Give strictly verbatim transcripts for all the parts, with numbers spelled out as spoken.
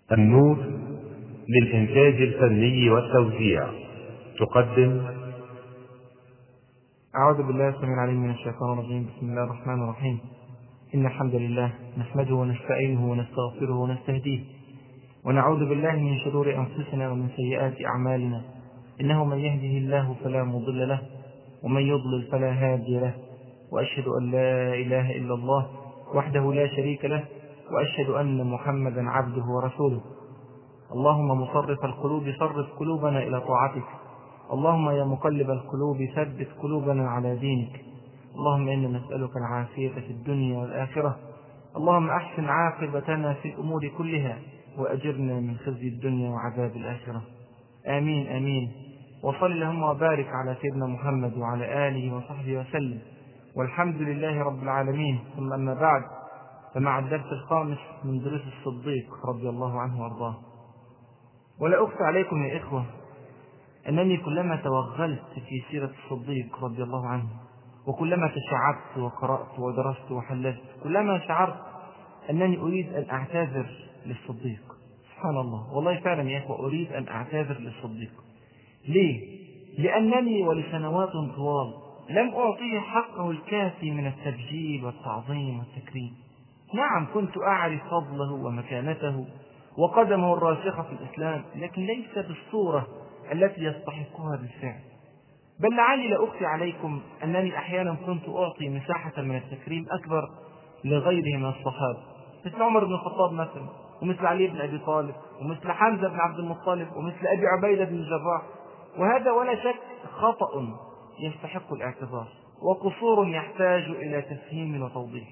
النور للإنتاج الفني والتوزيع تقدم. أعوذ بالله السميع العليم من الشيطان الرجيم. بسم الله الرحمن الرحيم. إن الحمد لله نحمده ونستعينه ونستغفره ونستهديه، ونعوذ بالله من شرور أنفسنا ومن سيئات أعمالنا. إنه من يهده الله فلا مضل له، ومن يضلل فلا هادي له، وأشهد أن لا إله إلا الله وحده لا شريك له، وأشهد أن محمدا عبده ورسوله. اللهم مصرف القلوب صرف قلوبنا إلى طاعتك. اللهم يا مقلب القلوب ثبت قلوبنا على دينك. اللهم إنا نسألك العافية في الدنيا والآخرة. اللهم أحسن عاقبتنا في الأمور كلها، وأجرنا من خزي الدنيا وعذاب الآخرة. آمين آمين. وصل اللهم وبارك على سيدنا محمد وعلى آله وصحبه وسلم، والحمد لله رب العالمين. ثم أما بعد، فمع الدرس الخامس من دروس الصديق رضي الله عنه وارضاه. ولا أخفى عليكم يا إخوة أنني كلما توغلت في سيرة الصديق رضي الله عنه، وكلما تشعبت وقرأت ودرست وحللت، كلما شعرت أنني أريد أن أعتذر للصديق. سبحان الله، والله فعلا يا إخوة أريد أن أعتذر للصديق. ليه؟ لأنني ولسنوات طوال لم أعطيه حقه الكافي من التبجيل والتعظيم والتكريم. نعم، كنت أعرف فضله ومكانته وقدمه الراسخة في الإسلام، لكن ليس بالصورة التي يستحقها بالفعل. بل لعلي لا أخفي عليكم أنني أحيانا كنت أعطي مساحة من التكريم أكبر لغيره من الصحابة، مثل عمر بن الخطاب مثلا، ومثل علي بن أبي طالب، ومثل حمزة بن عبد المطلب، ومثل أبي عبيدة بن الجراح. وهذا ولا شك خطأ يستحق الاعتذار، وقصور يحتاج إلى تفهيم وتوضيح.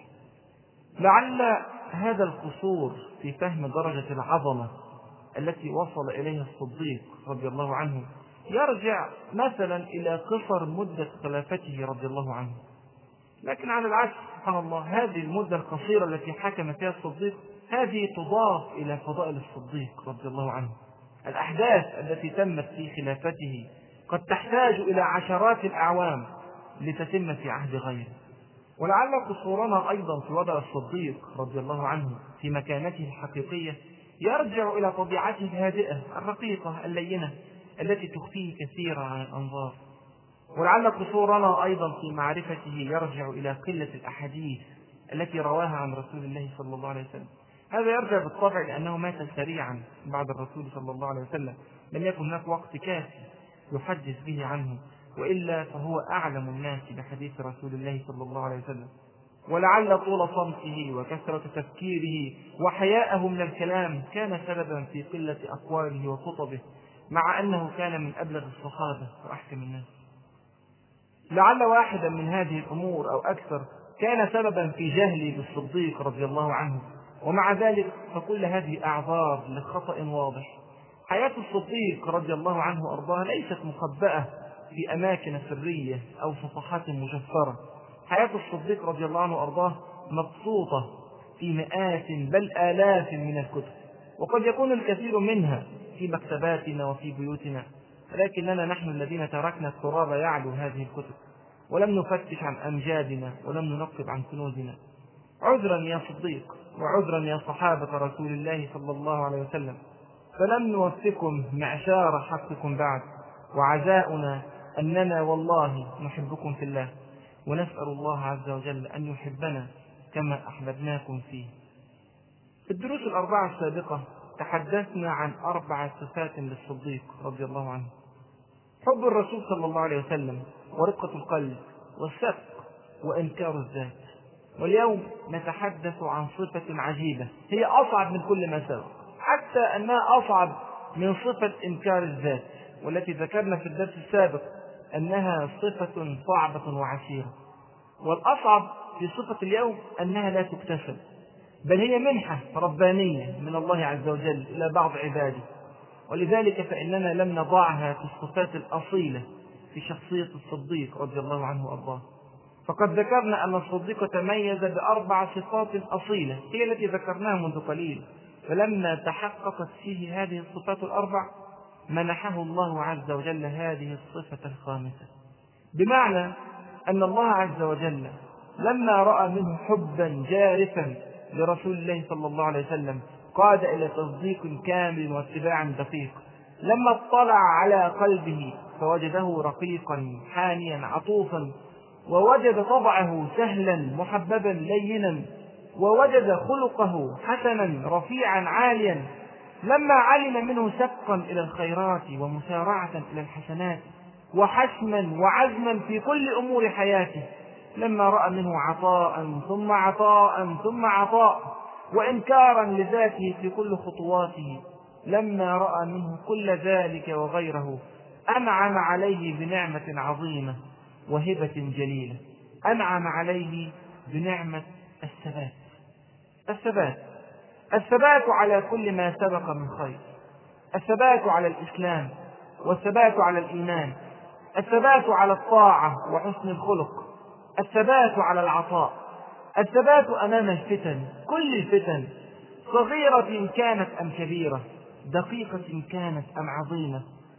لعل هذا القصور في فهم درجة العظمة التي وصل إليها الصديق رضي الله عنه يرجع مثلا إلى قصر مدة خلافته رضي الله عنه. لكن على العكس سبحان الله، هذه المدة القصيرة التي حكم فيها الصديق هذه تضاف إلى فضائل الصديق رضي الله عنه. الأحداث التي تمت في خلافته قد تحتاج إلى عشرات الأعوام لتتم في عهد غيره. ولعل قصورنا أيضا في وضع الصديق رضي الله عنه في مكانته الحقيقية يرجع إلى طبيعته الهادئة الرقيقة اللينة التي تخفيه كثيرا عن الأنظار. ولعل قصورنا أيضا في معرفته يرجع إلى قلة الأحاديث التي رواها عن رسول الله صلى الله عليه وسلم. هذا يرجع بالطبع لأنه مات سريعا بعد الرسول صلى الله عليه وسلم، لم يكن هناك وقت كافي يحدث به عنه، وإلا فهو أعلم الناس بحديث رسول الله صلى الله عليه وسلم. ولعل طول صمته وكثرة تفكيره وحياءه من الكلام كان سببا في قلة أقواله وخطبه، مع أنه كان من أبلغ الصحابة وأحكم الناس. لعل واحدا من هذه الأمور أو أكثر كان سببا في جهلي بالصديق رضي الله عنه، ومع ذلك فكل هذه أعذار لخطأ واضح. حياة الصديق رضي الله عنه وأرضاه ليست مخبأة في أماكن سرية أو صفحات مجفرة. حياة الصديق رضي الله عنه وأرضاه مبسوطة في مئات بل آلاف من الكتب، وقد يكون الكثير منها في مكتباتنا وفي بيوتنا، لكننا نحن الذين تركنا التراب يعلو هذه الكتب، ولم نفتش عن أمجادنا ولم ننقب عن كنوزنا. عذرا يا صديق، وعذرا يا صحابة رسول الله صلى الله عليه وسلم، فلم نوفكم معشار حقكم بعد، وعزاؤنا أننا والله نحبكم في الله، ونسأل الله عز وجل أن يحبنا كما أحببناكم فيه. في الدروس الأربعة السابقة تحدثنا عن أربع صفات للصديق رضي الله عنه: حب الرسول صلى الله عليه وسلم، ورقة القلب، والصدق، وإنكار الذات. واليوم نتحدث عن صفة عجيبة هي أصعب من كل ما سبق، حتى أنها أصعب من صفة إنكار الذات، والتي ذكرنا في الدرس السابق أنها صفة صعبة وعسيرة. والأصعب في صفة اليوم أنها لا تكتسب، بل هي منحة ربانية من الله عز وجل إلى بعض عباده. ولذلك فإننا لم نضعها في الصفات الأصيلة في شخصية الصديق رضي الله عنه وأرضاه. فقد ذكرنا أن الصديق تميز بأربع صفات أصيلة هي التي ذكرناها منذ قليل، فلما تحققت فيه هذه الصفات الأربع منحه الله عز وجل هذه الصفة الخامسة، بمعنى أن الله عز وجل لما رأى منه حبا جارفا لرسول الله صلى الله عليه وسلم قاد إلى تصديق كامل واتباع دقيق. لما اطلع على قلبه فوجده رقيقا حانيا عطوفا، ووجد طبعه سهلا محببا لينا، ووجد خلقه حسنا رفيعا عاليا. لما علم منه سبقا إلى الخيرات ومسارعة إلى الحسنات وحسما وعزما في كل أمور حياته، لما رأى منه عطاء ثم عطاء ثم عطاء وإنكارا لذاته في كل خطواته، لما رأى منه كل ذلك وغيره، أنعم عليه بنعمة عظيمة وهبة جليلة. أنعم عليه بنعمة الثبات. الثبات الثبات على كل ما سبق من خير، الثبات على الإسلام، والثبات على الإيمان، الثبات على الطاعة وحسن الخلق، الثبات على العطاء، الثبات أمام الفتن، كل الفتن، صغيرة كانت أم كبيرة، دقيقة كانت أم عظيمة،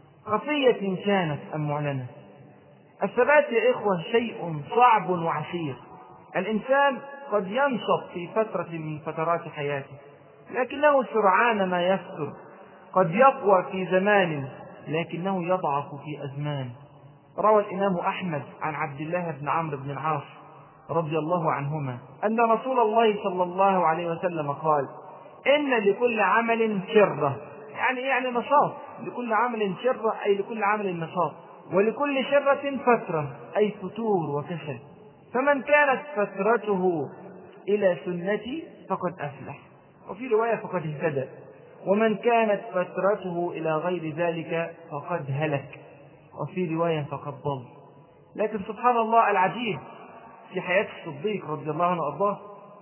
خفية كانت أم معلنة. الثبات يا إخوة شيء صعب وعسير. الإنسان قد ينشط في فترة من فترات حياته، لكنه سرعان ما يفتر. قد يقوى في زمان، لكنه يضعف في أزمان. روى الإمام أحمد عن عبد الله بن عمرو بن العاص رضي الله عنهما أن رسول الله صلى الله عليه وسلم قال: إن لكل عمل شرة، يعني يعني نشاط، لكل عمل شرة أي لكل عمل نشاط، ولكل شرة فترة أي فتور وكسل. فمن كانت فترته إلى سنتي فقد أفلح، وفي رواية فقد اهتدى، ومن كانت فترته إلى غير ذلك فقد هلك، وفي رواية فقد ضل. لكن سبحان الله العجيب في حياة الصديق رضي الله عنه وأرضاه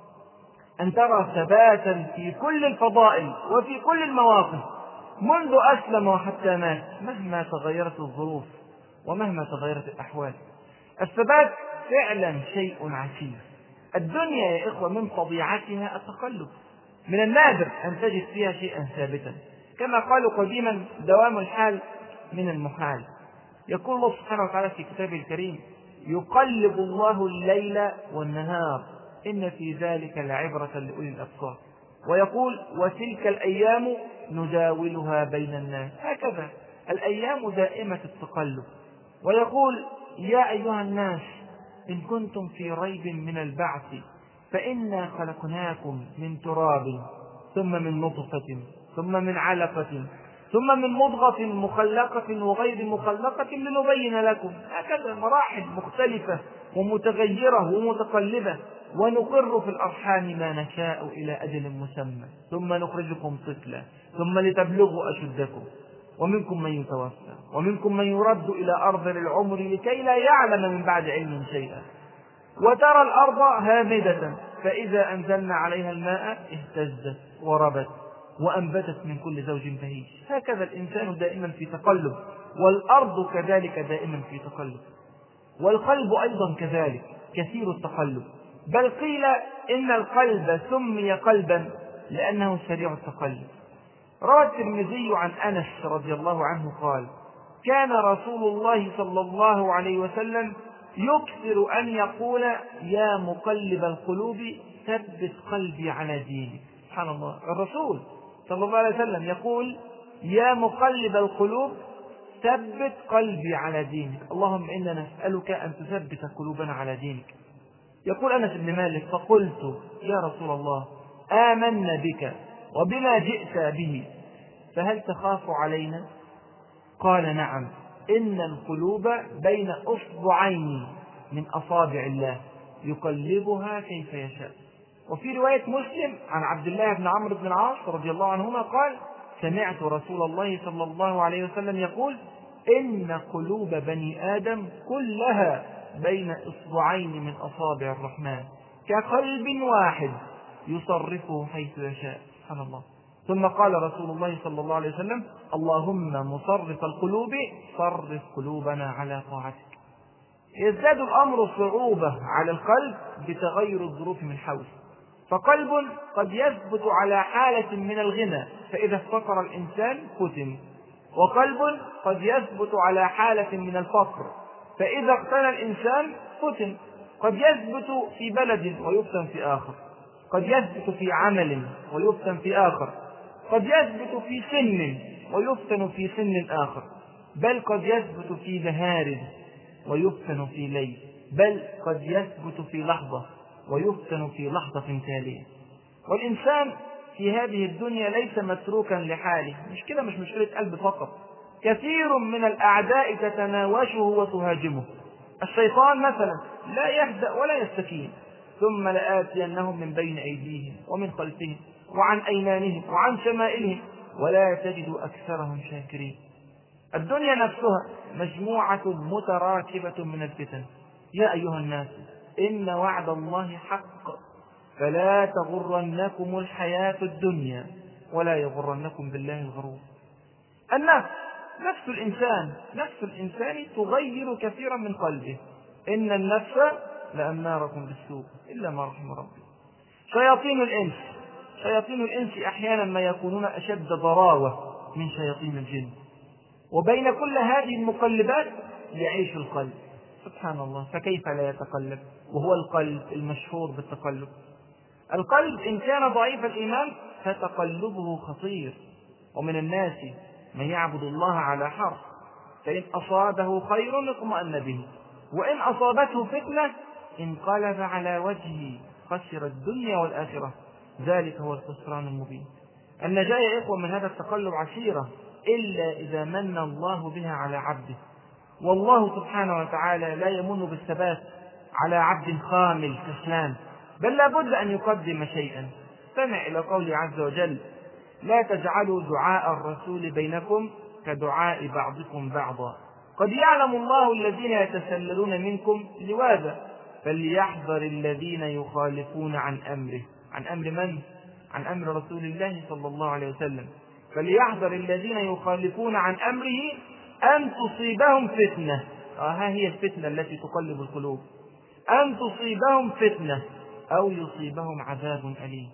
أن ترى ثباتا في كل الفضائل وفي كل المواقف منذ أسلم وحتى مات، مهما تغيرت الظروف ومهما تغيرت الأحوال. الثبات فعلا شيء عسير. الدنيا يا إخوة من طبيعتها التقلب، من النادر أن تجد فيها شيئا ثابتا. كما قالوا قديما: دوام الحال من المحال. يقول الله سبحانه وتعالى في كتابه الكريم: يقلب الله الليل والنهار إن في ذلك لعبرة لأولي الأبصار. ويقول: وتلك الأيام نداولها بين الناس. هكذا الأيام دائمة التقلب. ويقول: يا أيها الناس إن كنتم في ريب من البعث فإنا خلقناكم من تراب ثم من نطفة ثم من علقة ثم من مضغة مخلقة وغير مخلقة لنبين لكم. هكذا مراحل مختلفة ومتغيرة ومتقلبة. ونقر في الأرحام ما نشاء إلى أجل مسمى ثم نخرجكم طفلا ثم لتبلغوا أشدكم ومنكم من يتوفى ومنكم من يرد إلى أرض العمر لكي لا يعلم من بعد علم شيئا. وترى الأرض هامدة فإذا أنزلنا عليها الماء اهتزت وربت وأنبتت من كل زوج بهيج. هكذا الإنسان دائما في تقلب، والأرض كذلك دائما في تقلب، والقلب أيضا كذلك كثير التقلب. بل قيل إن القلب سمي قلبا لأنه سريع التقلب. روى الترمذي عن أنس رضي الله عنه قال: كان رسول الله صلى الله عليه وسلم يكثر أن يقول: يا مقلب القلوب ثبت قلبي على دينك. سبحان الله، الرسول صلى الله عليه وسلم يقول: يا مقلب القلوب ثبت قلبي على دينك. اللهم إنا نسألك أن تثبت قلوبنا على دينك. يقول أنس بن مالك: فقلت يا رسول الله آمنا بك وبما جئت به فهل تخاف علينا؟ قال: نعم، إن القلوب بين أصبعين من أصابع الله يقلبها كيف يشاء. وفي رواية مسلم عن عبد الله بن عمرو بن العاص رضي الله عنهما قال: سمعت رسول الله صلى الله عليه وسلم يقول: إن قلوب بني آدم كلها بين إصبعين من أصابع الرحمن كقلب واحد يصرفه حيث يشاء. سبحان الله. ثم قال رسول الله صلى الله عليه وسلم: اللهم مصرف القلوب صرف قلوبنا على طاعتك. يزداد الأمر صعوبة على القلب بتغير الظروف من حوله. فقلب قد يثبت على حالة من الغنى فإذا افتقر الإنسان فتن، وقلب قد يثبت على حالة من الفقر فإذا اغتنى الإنسان فتن. قد يثبت في بلد ويفتن في آخر، قد يثبت في عمل ويفتن في آخر، قد يثبت في سن ويفتن في سن آخر، بل قد يثبت في نهار ويفتن في ليل، بل قد يثبت في لحظة ويفتن في لحظة تالية. والإنسان في هذه الدنيا ليس متروكا لحاله، مش كده، مش مشكلة قلب فقط، كثير من الأعداء تتناوشه وتهاجمه. الشيطان مثلا لا يهدأ ولا يستكين، ثم لآتينهم من بين أيديهم ومن خلفهم وعن أيمانهم وعن شمائلهم ولا تجد أكثرهم شاكرين. الدنيا نفسها مجموعة متراكبة من الفتن. يا أيها الناس إن وعد الله حق فلا تغرنكم الحياة الدنيا ولا يغرنكم بالله الغرور. النفس، نفس الإنسان نفس الإنسان تغير كثيرا من قلبه. إن النفس لأمارة بالسوء إلا ما رحم ربي. شياطين الإنس شياطين الإنس أحيانا ما يكونون أشد ضراوة من شياطين الجن، وبين كل هذه المقلبات يعيش القلب. سبحان الله، فكيف لا يتقلب وهو القلب المشهور بالتقلب. القلب إن كان ضعيف الإيمان فتقلبه خطير. ومن الناس من يعبد الله على حرف، فإن أصابه خير اطمأن به، وإن أصابته فتنة انقلب على وجهه، خسر الدنيا والآخرة، ذلك هو الخسران المبين. النجاة يا إخوة من هذا التقلب عسيرة إلا إذا من الله بها على عبده. والله سبحانه وتعالى لا يمن بالثبات على عبد خامل كسلان، بل لا بد أن يقدم شيئا. استمع إلى قوله عز وجل: لا تجعلوا دعاء الرسول بينكم كدعاء بعضكم بعضا قد يعلم الله الذين يتسللون منكم لواذا فليحذر الذين يخالفون عن أمره. عن أمر من؟ عن أمر رسول الله صلى الله عليه وسلم. فليحذر الذين يخالفون عن أمره أن تصيبهم فتنة. آه ها هي الفتنة التي تقلب القلوب، أن تصيبهم فتنة أو يصيبهم عذاب أليم.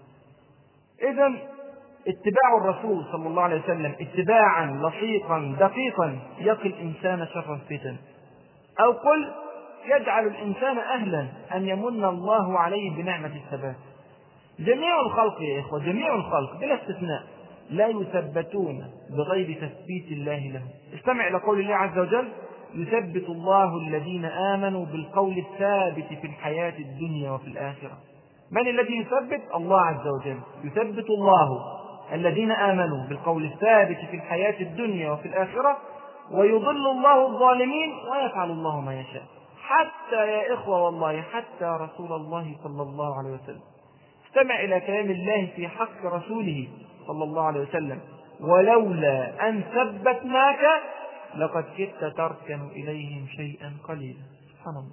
إذن اتباع الرسول صلى الله عليه وسلم اتباعا لصيقا دقيقا يقي الإنسان شر الفتن، أو قل يجعل الإنسان أهلا أن يمن الله عليه بنعمة الثبات. جميع الخلق يا إخوة، جميع الخلق بلا استثناء لا يثبتون بغير تثبيت الله لهم. استمع إلى قول الله عز وجل: يثبت الله الذين آمنوا بالقول الثابت في الحياة الدنيا وفي الآخرة. من الذي يثبت؟ الله عز وجل. يثبت الله الذين آمنوا بالقول الثابت في الحياة الدنيا وفي الآخرة، ويضل الله الظالمين ويفعل الله ما يشاء. حتى يا إخوة والله حتى رسول الله صلى الله عليه وسلم. استمع إلى كلام الله في حق رسوله صلى الله عليه وسلم: ولولا أن ثبتناك لقد كدت تركن إليهم شيئا قليلا. سبحان الله.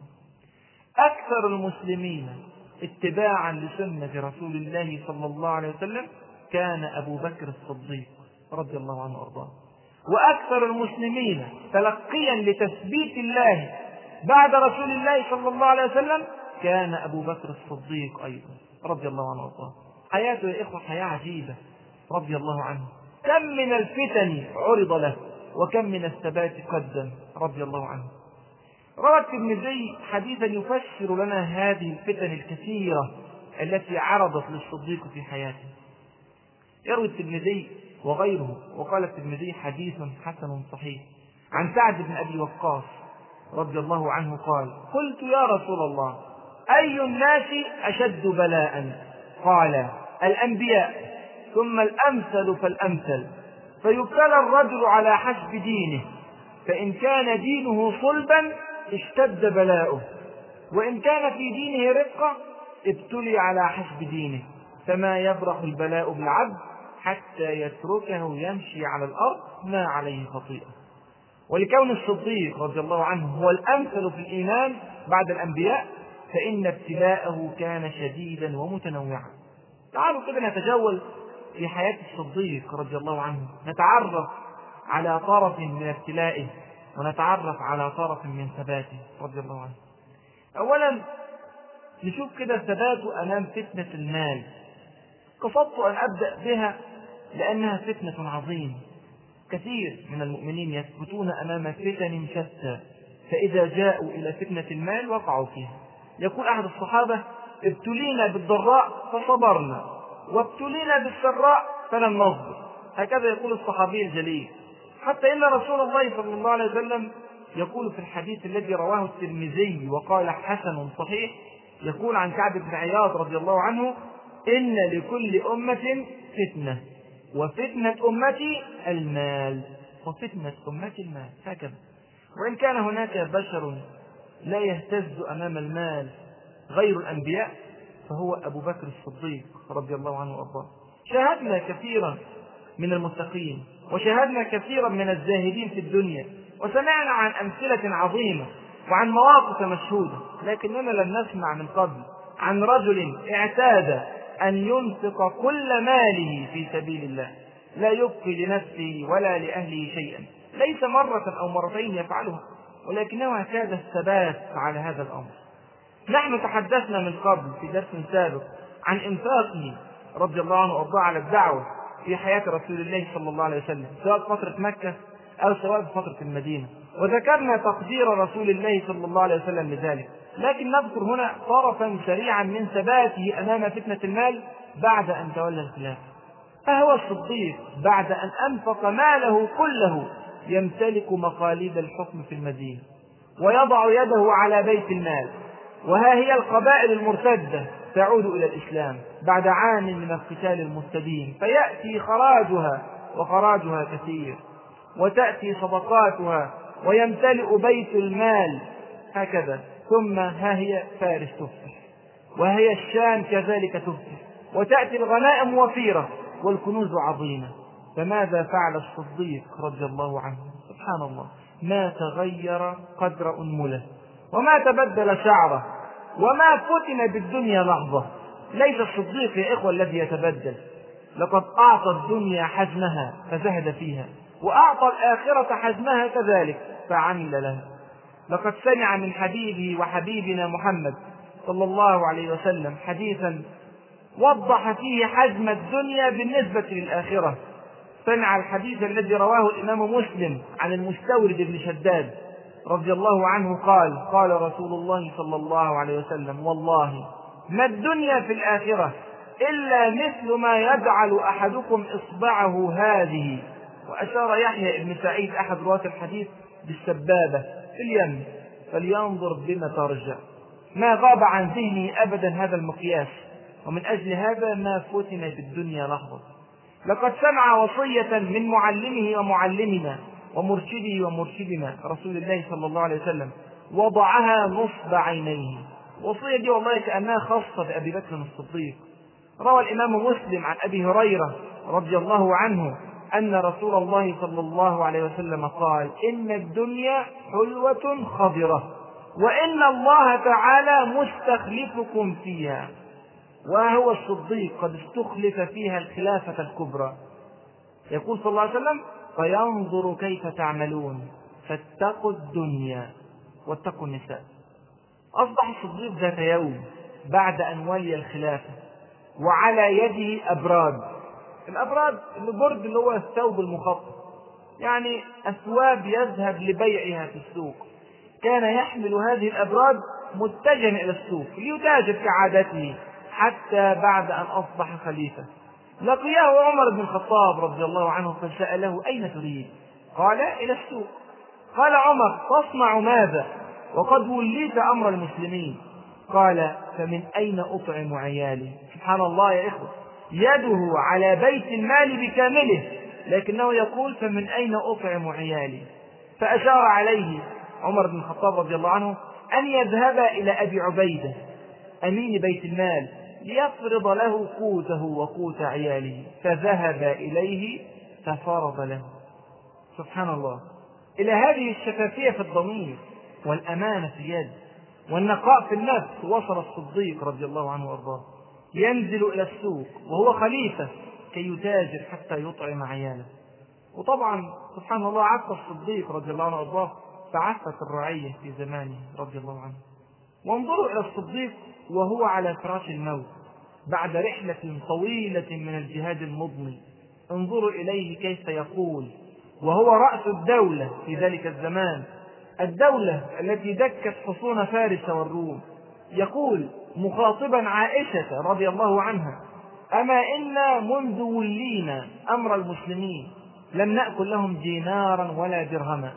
أكثر المسلمين اتباعا لسنة رسول الله صلى الله عليه وسلم كان أبو بكر الصديق رضي الله عنه وأرضاه، وأكثر المسلمين تلقيا لتثبيت الله بعد رسول الله صلى الله عليه وسلم كان أبو بكر الصديق أيضا رضي الله عنه وأرضاه. حياته يا إخوة حياة عجيبة رضي الله عنه. كم من الفتن عرض له وكم من الثبات قدم رضي الله عنه. روى الترمذي حديثا يفسر لنا هذه الفتن الكثيرة التي عرضت للصديق في حياته. يروي الترمذي وغيره وقال الترمذي: حديث حسن صحيح عن سعد بن أبي وقاص رضي الله عنه قال: قلت يا رسول الله أي الناس أشد بلاء؟ قال: الأنبياء، ثم الأمثل فالأمثل، فيبتلى الرجل على حسب دينه، فإن كان دينه صلبا اشتد بلاؤه، وإن كان في دينه رقة ابتلي على حسب دينه، فما يبرح البلاء بالعبد حتى يتركه يمشي على الأرض ما عليه خطيئة. ولكون الصديق رضي الله عنه هو الأمثل في الإيمان بعد الأنبياء فإن ابتلاءه كان شديدا ومتنوعا. تعالوا كده نتجول في حياة الصديق رضي الله عنه، نتعرف على طرف من ابتلائه ونتعرف على طرف من ثباته رضي الله عنه. أولا نشوف كده ثباته أمام فتنة المال. قصدت أن أبدأ بها لأنها فتنة عظيمة. كثير من المؤمنين يثبتون أمام فتن شتى، فإذا جاءوا إلى فتنة المال وقعوا فيها. يقول أحد الصحابة: ابتلينا بالضراء فصبرنا، وابتلينا بالسراء فلم نصبر، هكذا يقول الصحابي الجليل. حتى إن رسول الله صلى الله عليه وسلم يقول في الحديث الذي رواه الترمذي وقال حسن صحيح، يقول عن كعب بن عياض رضي الله عنه: إن لكل أمة فتنة وفتنة أمتي المال، وفتنة أمتي المال. هكذا. وإن كان هناك بشر لا يهتز أمام المال غير الأنبياء فهو أبو بكر الصديق رضي الله عنه وأرضاه. شاهدنا كثيرا من المتقين وشاهدنا كثيرا من الزاهدين في الدنيا وسمعنا عن أمثلة عظيمة وعن مواقف مشهودة، لكننا لم نسمع من قبل عن رجل اعتاد أن ينفق كل ماله في سبيل الله لا يبقي لنفسه ولا لأهله شيئا، ليس مرة أو مرتين يفعلها، ولكنه اعتاد الثبات على هذا الأمر. نحن تحدثنا من قبل في درس سابق عن إنفاقه رضي الله عنه وأرضاه على الدعوة في حياة رسول الله صلى الله عليه وسلم، سواء في فترة مكة أو سواء في فترة المدينة، وذكرنا تقدير رسول الله صلى الله عليه وسلم لذلك. لكن نذكر هنا طرفا سريعا من ثباته أمام فتنة المال بعد أن تولى الخلافة. فهو الصديق بعد أن أنفق ماله كله يمتلك مقاليد الحكم في المدينة ويضع يده على بيت المال، وها هي القبائل المرتدة تعود إلى الإسلام بعد عام من القتال المستديم، فيأتي خراجها وخراجها كثير، وتأتي صدقاتها ويمتلئ بيت المال هكذا. ثم ها هي فارس تفتح، وهي الشام كذلك تفتح، وتأتي الغنائم وفيرة والكنوز عظيمة. فماذا فعل الصديق رضي الله عنه؟ سبحان الله، ما تغير قدر أنمله وما تبدل شعره وما فتن بالدنيا لحظة. ليس الصديق يا إخوة الذي يتبدل، لقد أعطى الدنيا حجمها فزهد فيها، وأعطى الآخرة حجمها كذلك فعمل لها. لقد سمع من حبيبه وحبيبنا محمد صلى الله عليه وسلم حديثا وضح فيه حجم الدنيا بالنسبة للآخرة. سمع الحديث الذي رواه الإمام مسلم عن المستورد بن شداد رضي الله عنه قال: قال رسول الله صلى الله عليه وسلم: والله ما الدنيا في الآخرة إلا مثل ما يجعل أحدكم إصبعه هذه، وأشار يحيى بن سعيد أحد رواة الحديث بالسبابة في اليم، فلينظر بما ترجع. ما غاب عن ذهني أبدا هذا المقياس، ومن أجل هذا ما فتن بالدنيا لحظة. لقد سمع وصية من معلمه ومعلمنا ومرشده ومرشدنا رسول الله صلى الله عليه وسلم وضعها نصب عينيه. وصية دي والله كأنها خاصة بأبي بكر الصديق. روى الإمام مسلم عن أبي هريرة رضي الله عنه أن رسول الله صلى الله عليه وسلم قال: إن الدنيا حلوة خضرة وإن الله تعالى مستخلفكم فيها. وهو الصديق قد استخلف فيها الخلافة الكبرى. يقول صلى الله عليه وسلم: فينظر كيف تعملون فاتقوا الدنيا واتقوا النساء. أصبح الصديق ذات يوم بعد أن ولي الخلافة وعلى يده أبراد. الأبراد البرد اللي هو الثوب المخطط، يعني أثواب يذهب لبيعها في السوق. كان يحمل هذه الأبراد متجها إلى السوق ليتاجر كعادته حتى بعد أن أصبح خليفة. لقيه عمر بن الخطاب رضي الله عنه فسأله: أين تريد؟ قال: إلى السوق. قال عمر: تصنع ماذا وقد وليت أمر المسلمين؟ قال: فمن أين أطعم عيالي؟ سبحان الله يا إخوة، يده على بيت المال بكامله، لكنه يقول: فمن أين أطعم عيالي؟ فأشار عليه عمر بن الخطاب رضي الله عنه أن يذهب إلى أبي عبيدة أمين بيت المال ليفرض له قوته وقوت عياله. فذهب إليه ففرض له. سبحان الله، إلى هذه الشفافية في الضمير والأمانة في اليد والنقاء في النفس وصل الصديق رضي الله عنه وارضاه. ينزل إلى السوق وهو خليفة كي يتاجر حتى يطعم عياله. وطبعا سبحان الله عفى الصديق رضي الله عنه وارضاه فعفت الرعية في زمانه رضي الله عنه. وانظروا إلى الصديق وهو على فراش الموت بعد رحلة طويلة من الجهاد المضني. انظروا إليه كيف يقول وهو رأس الدولة في ذلك الزمان، الدولة التي دكت حصون فارس والروم. يقول مخاطبا عائشة رضي الله عنها: أما إنا منذ ولينا أمر المسلمين لم نأكل لهم دينارا ولا درهما،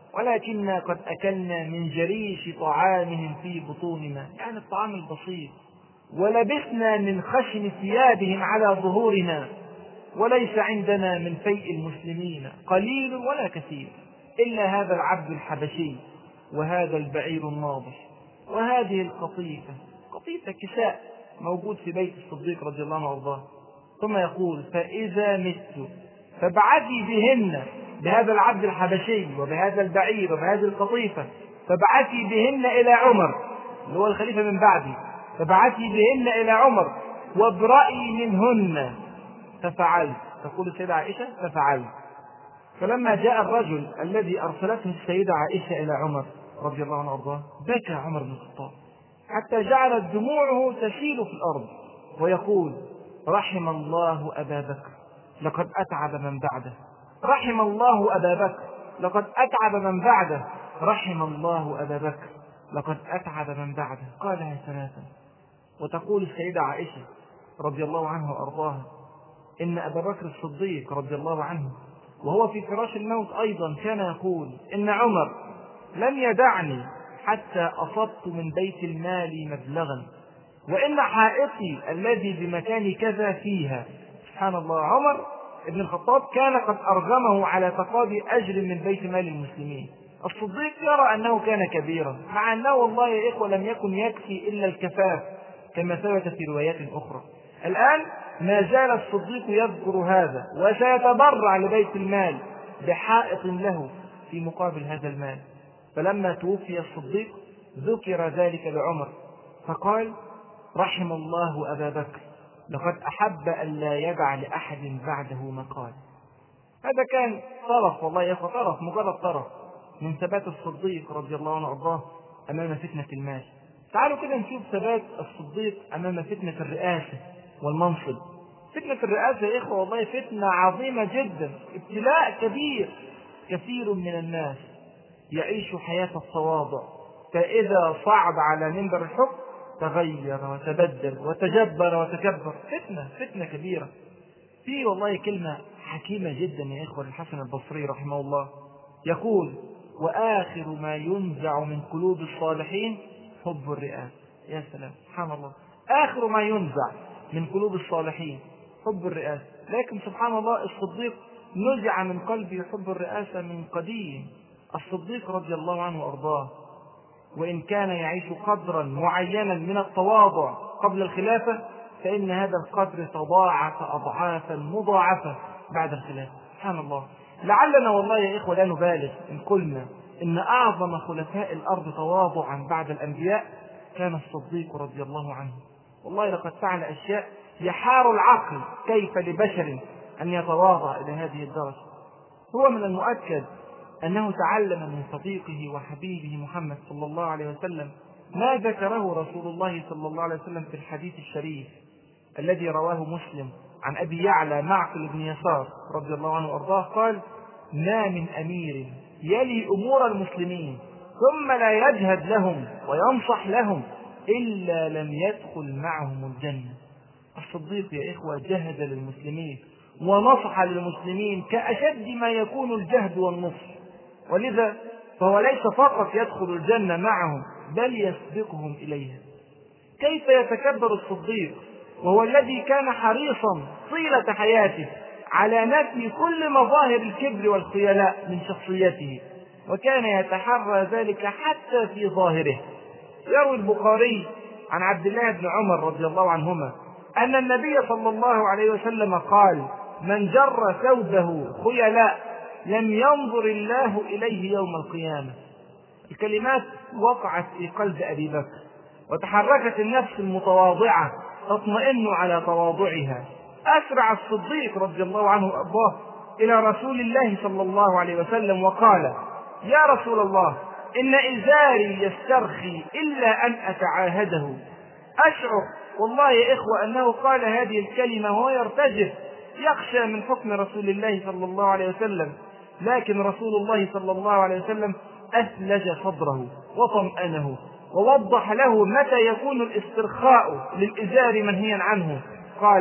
ولكننا قد أكلنا من جريش طعامهم في بطوننا، يعني الطعام البسيط، ولبسنا من خشن ثيابهم على ظهورنا، وليس عندنا من فيء المسلمين قليل ولا كثير إلا هذا العبد الحبشي وهذا البعير الناضح وهذه القطيفة، قطيفة كساء موجود في بيت الصديق رضي الله عنه وارضاه. ثم يقول: فإذا مت فابعثي بهن، بهذا العبد الحبشي وبهذا البعير وبهذه القطيفة، فابعثي بهن إلى عمر اللي هو الخليفة من بعدي، فابعثي بهن إلى عمر وابرئي منهن. ففعلت، تقول السيدة عائشة: ففعلت. فلما جاء الرجل الذي أرسلته السيدة عائشة إلى عمر رضي الله عنه وارضاه بكى عمر بن الخطاب حتى جعلت دموعه تسيل في الأرض ويقول: رحم الله أبا بكر لقد أتعب من بعده، رحم الله أبا بكر لقد أتعب من بعده، رحم الله أبا بكر لقد أتعب من بعده. قالها ثلاثا. وتقول السيدة عائشة رضي الله عنها وأرضاها: إن أبا بكر الصديق رضي الله عنه وهو في فراش الموت أيضا كان يقول: إن عمر لم يدعني حتى أصبت من بيت المال مبلغا، وإن حائطي الذي بمكان كذا فيها. سبحان الله، عمر ابن الخطاب كان قد أرغمه على تقاضي أجر من بيت مال المسلمين. الصديق يرى أنه كان كبيرا، مع أنه والله يا إخوة لم يكن يكفي إلا الكفاف كما ثبت في روايات أخرى. الآن ما زال الصديق يذكر هذا وسيتبرع لبيت المال بحائط له في مقابل هذا المال. فلما توفي الصديق ذكر ذلك لعمر فقال: رحم الله أبا بكر لقد أحب أن لا يدع لأحد بعده مقال. هذا كان طرف، والله يا أخوة طرف، مجرد طرف من ثبات الصديق رضي الله عنه وارضاه أمام فتنة المال. تعالوا كده نشوف ثبات الصديق أمام فتنة الرئاسة والمنصب. فتنة الرئاسة يا إخوة والله فتنة عظيمة جدا، ابتلاء كبير. كثير من الناس يعيش حياة التواضع، فإذا صعد على منبر الحكم تغير وتبدل وتجبر وتكبر. فتنة فتنة كبيرة. في والله كلمة حكيمة جدا يا إخوة الحسن البصري رحمه الله يقول: وآخر ما ينزع من قلوب الصالحين حب الرئاسة. يا سلام، سبحان الله، آخر ما ينزع من قلوب الصالحين حب الرئاسة. لكن سبحان الله الصديق نزع من قلبه حب الرئاسة من قديم. الصديق رضي الله عنه وأرضاه وإن كان يعيش قدرا معينا من التواضع قبل الخلافة، فإن هذا القدر تضاعف أضعافا مضاعفة بعد الخلافة. سبحان الله. لعلنا والله يا إخوة لا نبالغ إن قلنا إن أعظم خلفاء الأرض تواضعا بعد الأنبياء كان الصديق رضي الله عنه. والله لقد فعل أشياء يحار العقل كيف لبشر أن يتواضع إلى هذه الدرجة. هو من المؤكد أنه تعلم من صديقه وحبيبه محمد صلى الله عليه وسلم ما ذكره رسول الله صلى الله عليه وسلم في الحديث الشريف الذي رواه مسلم عن أبي يعلى معقل بن يسار رضي الله عنه وأرضاه قال: ما من أمير يلي أمور المسلمين ثم لا يجهد لهم وينصح لهم إلا لم يدخل معهم الجنة. الصديق يا إخوة جهد للمسلمين ونصح للمسلمين كأشد ما يكون الجهد والنصح، ولذا فهو ليس فقط يدخل الجنة معهم بل يسبقهم إليها. كيف يتكبر الصديق وهو الذي كان حريصا طيلة حياته على نفي كل مظاهر الكبر والخيلاء من شخصيته، وكان يتحرى ذلك حتى في ظاهره. يروي البخاري عن عبد الله بن عمر رضي الله عنهما أن النبي صلى الله عليه وسلم قال: من جر ثوبه خيلاء لم ينظر الله إليه يوم القيامة. الكلمات وقعت في قلب أبي بكر وتحركت النفس المتواضعة تطمئن على تواضعها. أسرع الصديق رضي الله عنه وأرضاه إلى رسول الله صلى الله عليه وسلم وقال: يا رسول الله، إن إزاري يسترخي إلا أن أتعاهده. أشعر والله يا إخوة أنه قال هذه الكلمة وهو يرتجف يخشى من حكم رسول الله صلى الله عليه وسلم، لكن رسول الله صلى الله عليه وسلم أثلج صدره وطمأنه ووضح له متى يكون الاسترخاء للإزار منهيا عنه. قال: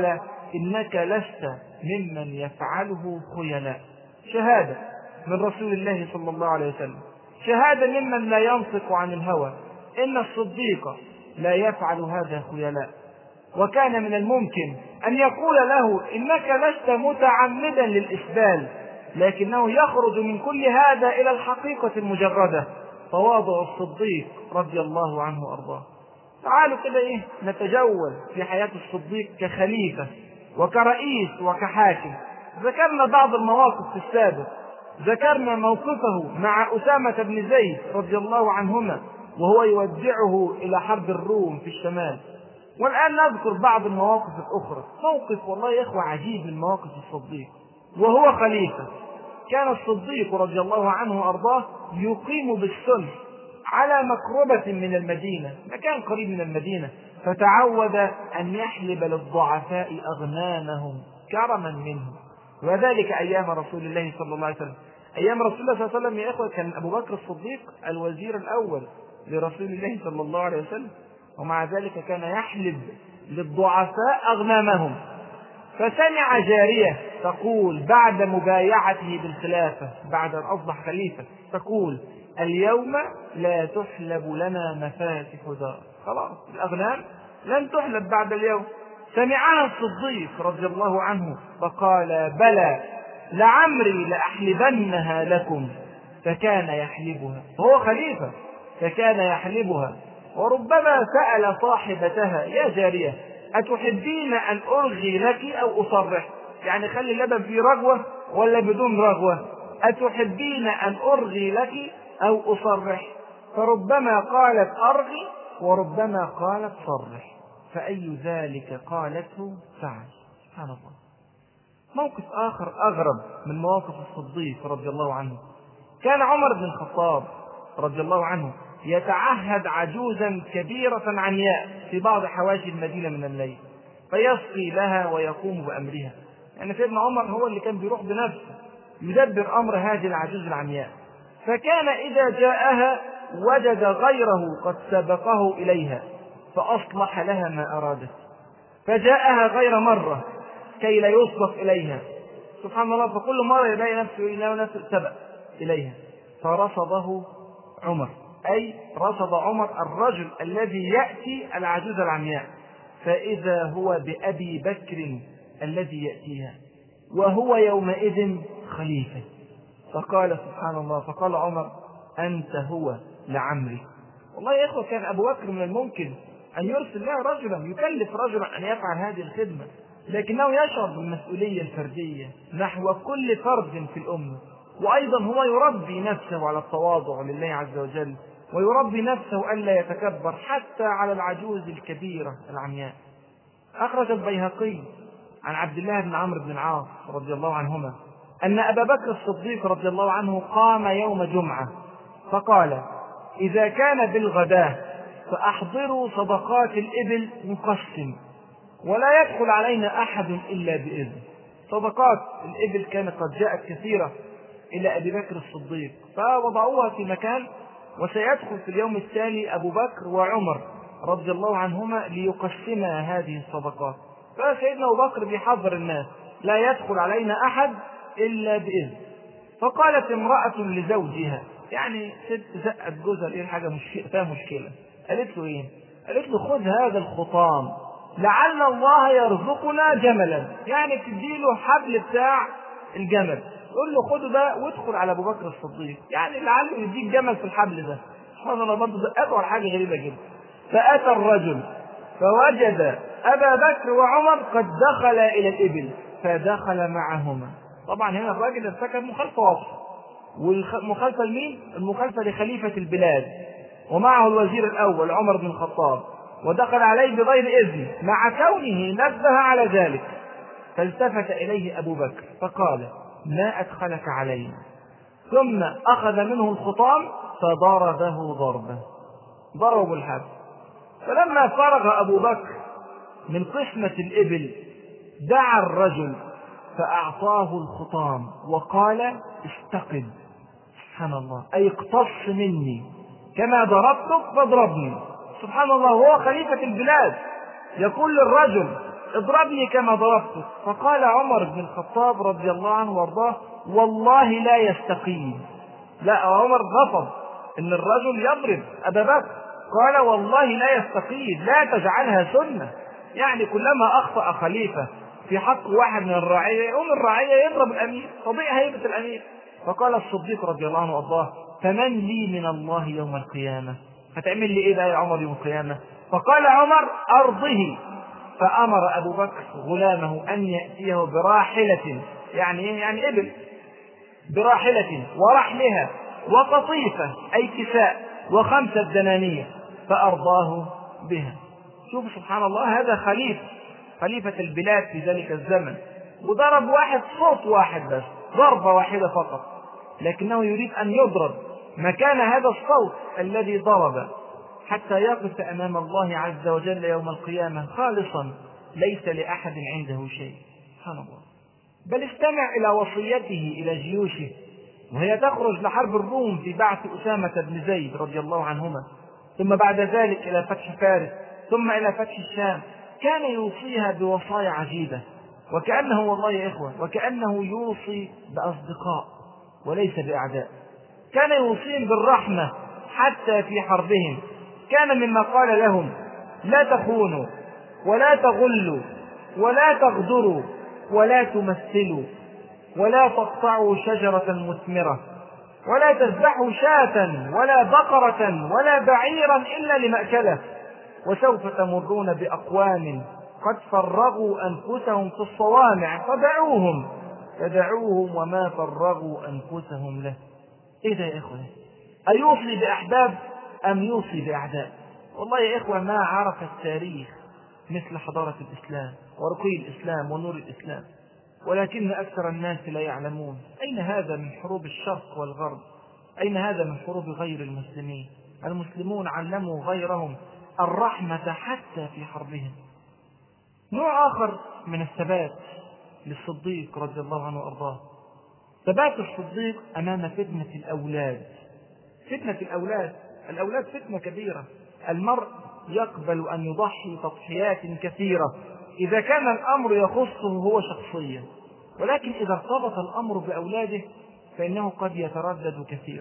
إنك لست ممن يفعله خيلاء. شهادة من رسول الله صلى الله عليه وسلم، شهادة ممن لا ينطق عن الهوى، إن الصديق لا يفعل هذا خيلاء. وكان من الممكن أن يقول له إنك لست متعمدا للإسبال، لكنه يخرج من كل هذا إلى الحقيقة المجردة، تواضع الصديق رضي الله عنه وأرضاه. تعالوا كده إيه نتجول في حياة الصديق كخليفة وكرئيس وكحاكم. ذكرنا بعض المواقف في السابق، ذكرنا موقفه مع أسامة بن زيد رضي الله عنهما وهو يودعه إلى حرب الروم في الشمال. والآن نذكر بعض المواقف الأخرى. موقف والله يا إخوة عجيب من مواقف الصديق وهو خليفة. كان الصديق رضي الله عنه وأرضاه يقيم بالصلح على مقربة من المدينة، مكان قريب من المدينة، فتعود أن يحلب للضعفاء أغنامهم كرما منه. وذلك أيام رسول الله صلى الله عليه وسلم. أيام رسول الله صلى الله عليه وسلم يا إخوة كان أبو بكر الصديق الوزير الأول لرسول الله صلى الله عليه وسلم، ومع ذلك كان يحلب للضعفاء أغنامهم. فسمع جارية تقول بعد مبايعته بالخلافة، بعد أن أصبح خليفة، تقول اليوم لا تحلب لنا مفاتح دار، خلاص الأغنام لن تحلب بعد اليوم. سمعها الصديق رضي الله عنه فقال بلى لعمري لأحلبنها لكم، فكان يحلبها. هو خليفة فكان يحلبها. وربما سأل صاحبتها يا جارية أتحبين أن أرغي لك أو أصرح؟ يعني خلي اللبن في رغوة ولا بدون رغوة؟ أتحبين أن أرغي لك أو أصرح؟ فربما قالت أرغي وربما قالت صرح، فأي ذلك قالته فعل. سبحان الله. موقف آخر أغرب من مواقف الصديق رضي الله عنه، كان عمر بن الخطاب رضي الله عنه يتعهد عجوزا كبيرة عمياء في بعض حواشي المدينة من الليل، فيسقي لها ويقوم بأمرها. يعني سيدنا عمر هو اللي كان بيروح بنفسه يدبر أمر هذه العجوز العمياء. فكان إذا جاءها وجد غيره قد سبقه إليها فأصلح لها ما أرادت، فجاءها غير مرة كي لا يسبق إليها. سبحان الله. فكل مرة يلاقي نفسه إلى نفسه سبق إليها. فرصده عمر، أي رصد عمر الرجل الذي يأتي العجوز العمياء، فإذا هو بأبي بكر الذي يأتيها وهو يومئذ خليفة. فقال سبحان الله، فقال عمر أنت هو لعمري. والله يا إخوة كان أبو بكر من الممكن أن يرسل له رجلا، يكلف رجلا أن يفعل هذه الخدمة، لكنه يشعر بالمسؤولية الفردية نحو كل فرد في الأمة. وأيضا هو يربي نفسه على التواضع لله عز وجل، ويربي نفسه ألا يتكبر حتى على العجوز الكبيرة العمياء. أخرج البيهقي عن عبد الله بن عمرو بن العاص رضي الله عنهما أن أبا بكر الصديق رضي الله عنه قام يوم جمعة فقال إذا كان بالغداة فأحضروا صدقات الإبل نقسم ولا يدخل علينا أحد إلا بإذن. صدقات الإبل كانت قد جاءت كثيرة إلى أبي بكر الصديق فوضعوها في مكان، وسيدخل في اليوم التالي أبو بكر وعمر رضي الله عنهما ليقسما هذه الصدقات. فسيدنا أبو بكر بيحضر الناس لا يدخل علينا أحد إلا بإذن. فقالت امرأة لزوجها، يعني ست زقت جوزها لإيه حاجة مش فيها مشكلة، قالت له إيه؟ قالت له خذ هذا الخطام لعل الله يرزقنا جملا، يعني تديله حبل بتاع الجمل، قل له خده ده وادخل على أبو بكر الصديق، يعني لعله يديك جمل في الحبل ده. سبحان الله، برضه زقته على حاجة غريبة جدا. فأتى الرجل فوجد أبا بكر وعمر قد دخلا إلى الإبل فدخل معهما. طبعا هنا الراجل ارتكب مخالفة واضحة، والمخالفة لمين؟ المخالفة لخليفة البلاد ومعه الوزير الأول عمر بن الخطاب، ودخل عليه بغير إذن مع كونه نبه على ذلك. فالتفت إليه أبو بكر فقال ما أدخلك علينا، ثم أخذ منه الخطام فضربه ضربه، ضربه بالحبل. فلما فرغ أبو بكر من قسمة الإبل دعا الرجل فأعطاه الخطام وقال استقد. سبحان الله، أي اقتص مني كما ضربتك فاضربني. سبحان الله، هو خليفة البلاد يقول للرجل اضربني كما ضربتك. فقال عمر بن الخطاب رضي الله عنه وارضاه: والله لا يستقيم. لا، عمر رفض ان الرجل يضرب ابا بكر، قال: والله لا يستقيم، لا تجعلها سنة. يعني كلما اخطأ خليفة في حق واحد من الرعية يقوم الرعية يضرب الامير، تضيع هيبة الامير. فقال الصديق رضي الله عنه وارضاه: فمن لي من الله يوم القيامة؟ هتعمل لي ايه بقى يا عمر يوم القيامة؟ فقال عمر: ارضه. فامر ابو بكر غلامه ان يأتيه براحلة، يعني ايه؟ يعني ابل، براحلة ورحلها وقطيفة أي كساء وخمسة دنانير، فأرضاه بها. شوف سبحان الله، هذا خليفة خليفة البلاد في ذلك الزمن، وضرب واحد صوت واحد بس، ضربة واحدة فقط، لكنه يريد أن يضرب مكان هذا الصوت الذي ضرب، حتى يقف أمام الله عز وجل يوم القيامة خالصا ليس لأحد عنده شيء. سبحان الله. بل استمع إلى وصيته إلى جيوشه وهي تخرج لحرب الروم في بعث أسامة بن زيد رضي الله عنهما، ثم بعد ذلك إلى فتح فارس، ثم إلى فتح الشام. كان يوصيها بوصايا عجيبة، وكأنه والله يا إخوة وكأنه يوصي بأصدقاء وليس بأعداء. كان يوصيهم بالرحمة حتى في حربهم. كان مما قال لهم: لا تخونوا ولا تغلوا ولا تغدروا ولا تمثلوا ولا تقطعوا شجرة مثمرة ولا تذبحوا شاة ولا بقرة ولا بعيرا إلا لمأكله، وسوف تمرون بأقوام قد فرغوا أنفسهم في الصوامع فدعوهم فدعوهم وما فرغوا أنفسهم له. إيه ده يا إخوة؟ أيوصي بأحباب أم يوصي بأعداء؟ والله يا إخوة ما عرف التاريخ مثل حضارة الإسلام ورقي الإسلام ونور الإسلام، ولكن أكثر الناس لا يعلمون. أين هذا من حروب الشرق والغرب؟ أين هذا من حروب غير المسلمين؟ المسلمون علموا غيرهم الرحمة حتى في حربهم. نوع آخر من الثبات للصديق رضي الله عنه وأرضاه، ثبات الصديق أمام فتنة الأولاد. فتنة الأولاد الأولاد فتنة كبيرة. المرء يقبل أن يضحي تضحيات كثيرة إذا كان الأمر يخصه هو شخصيا، ولكن إذا ارتبط الأمر بأولاده فإنه قد يتردد كثيرا.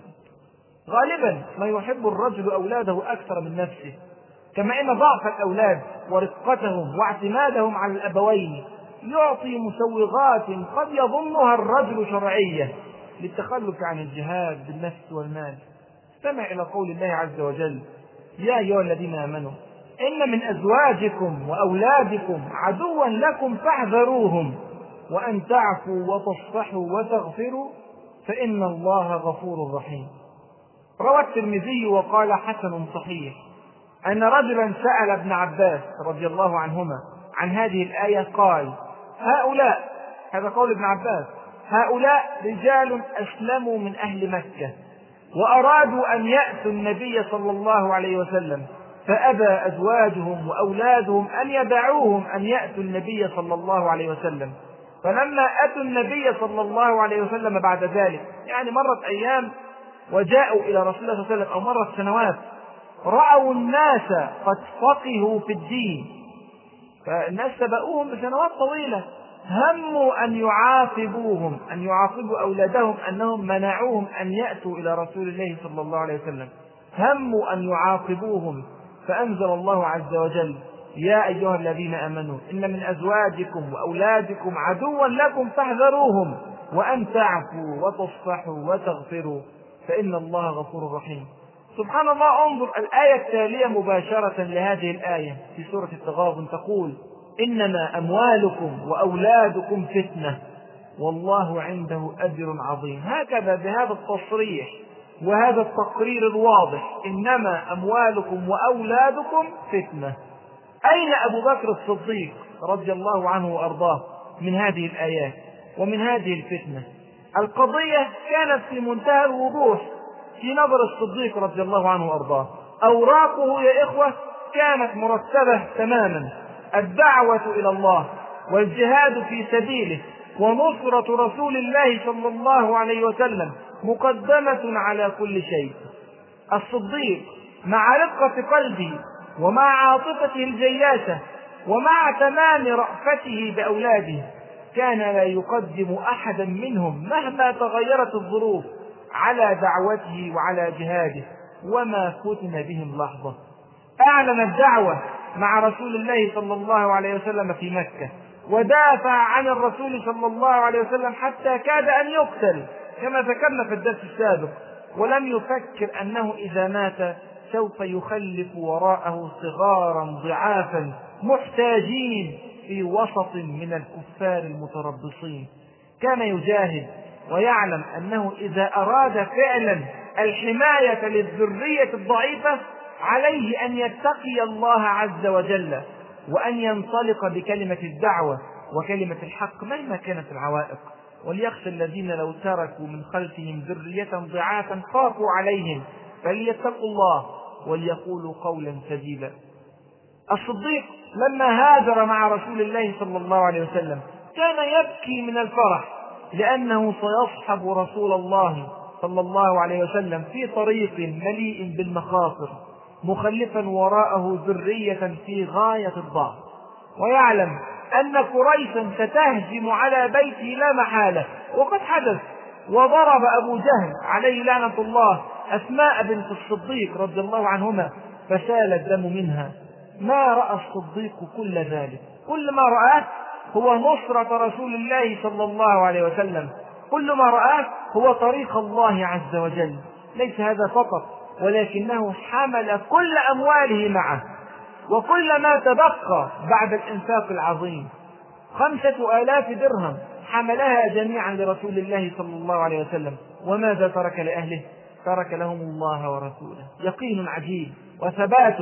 غالبا ما يحب الرجل أولاده أكثر من نفسه، كما إن ضعف الأولاد ورقتهم واعتمادهم على الأبوين يعطي مسوغات قد يظنها الرجل شرعية للتخلف عن الجهاد بالنفس والمال. استمع إلى قول الله عز وجل: يا أيها الذين آمنوا إن من أزواجكم وأولادكم عدوا لكم فاحذروهم وأن تعفوا وتصفحوا وتغفروا فإن الله غفور رحيم. روى الترمذي وقال حسن صحيح أن رجلا سأل ابن عباس رضي الله عنهما عن هذه الآية، قال: هؤلاء، هذا قول ابن عباس، هؤلاء رجال أسلموا من أهل مكة وأرادوا أن يأتوا النبي صلى الله عليه وسلم، فأبى أزواجهم وأولادهم أن يدعوهم أن يأتوا النبي صلى الله عليه وسلم. فلما أتوا النبي صلى الله عليه وسلم بعد ذلك، يعني مرت أيام وجاءوا إلى رسول الله صلى الله عليه وسلم أو مرت سنوات، رأوا الناس قد فقهوا في الدين، فالناس سبقوهم بسنوات طويلة، هموا أن يعاقبوهم أن يعاقبوا أولادهم أنهم منعوهم أن يأتوا إلى رسول الله صلى الله عليه وسلم، هموا أن يعاقبوهم. فأنزل الله عز وجل: يا أيها الذين آمنوا إن من أزواجكم وأولادكم عدوا لكم فاحذروهم وأن تعفوا وتصفحوا وتغفروا فإن الله غفور رحيم. سبحان الله. انظر الآية التالية مباشرة لهذه الآية في سورة التغابن تقول: إنما أموالكم وأولادكم فتنة والله عنده أجر عظيم. هكذا بهذا التصريح وهذا التقرير الواضح: إنما أموالكم وأولادكم فتنة. أين أبو بكر الصديق رضي الله عنه وأرضاه من هذه الآيات ومن هذه الفتنة؟ القضية كانت في منتهى الوضوح في نظر الصديق رضي الله عنه وأرضاه. أوراقه يا إخوة كانت مرتبة تماما: الدعوة إلى الله والجهاد في سبيله ونصرة رسول الله صلى الله عليه وسلم مقدمة على كل شيء. الصديق مع رقة قلبه ومع عاطفته الجياشة ومع تمام رأفته بأولاده كان لا يقدم أحدا منهم مهما تغيرت الظروف على دعوته وعلى جهاده، وما فتن بهم لحظة. أعلن الدعوة مع رسول الله صلى الله عليه وسلم في مكة، ودافع عن الرسول صلى الله عليه وسلم حتى كاد أن يقتل كما ذكرنا في الدرس السابق، ولم يفكر أنه إذا مات سوف يخلف وراءه صغارا ضعافا محتاجين في وسط من الكفار المتربصين. كان يجاهد ويعلم أنه إذا أراد فعلا الحماية للذرية الضعيفة عليه أن يتقي الله عز وجل، وأن ينطلق بكلمة الدعوة وكلمة الحق مهما كانت العوائق. وليخشى الذين لو تركوا من خلفهم ذرية ضعافا خافوا عليهم فليتقوا الله وليقولوا قولا سديدا. الصديق لما هاجر مع رسول الله صلى الله عليه وسلم كان يبكي من الفرح، لأنه سيصحب رسول الله صلى الله عليه وسلم في طريق مليء بالمخاطر، مخلفا وراءه ذرية في غاية الضعف، ويعلم أن قريشا ستهجم على بيته لا محالة. وقد حدث، وضرب أبو جهل عليه لعنة الله أسماء بنت الصديق رضي الله عنهما فسال الدم منها. ما رأى الصديق كل ذلك، كل ما رآه هو نصرة رسول الله صلى الله عليه وسلم، كل ما رآه هو طريق الله عز وجل. ليس هذا فقط، ولكنه حمل كل أمواله معه وكل ما تبقى بعد الإنفاق العظيم، خمسة آلاف درهم حملها جميعا لرسول الله صلى الله عليه وسلم. وماذا ترك لأهله؟ ترك لهم الله ورسوله. يقين عجيب وثبات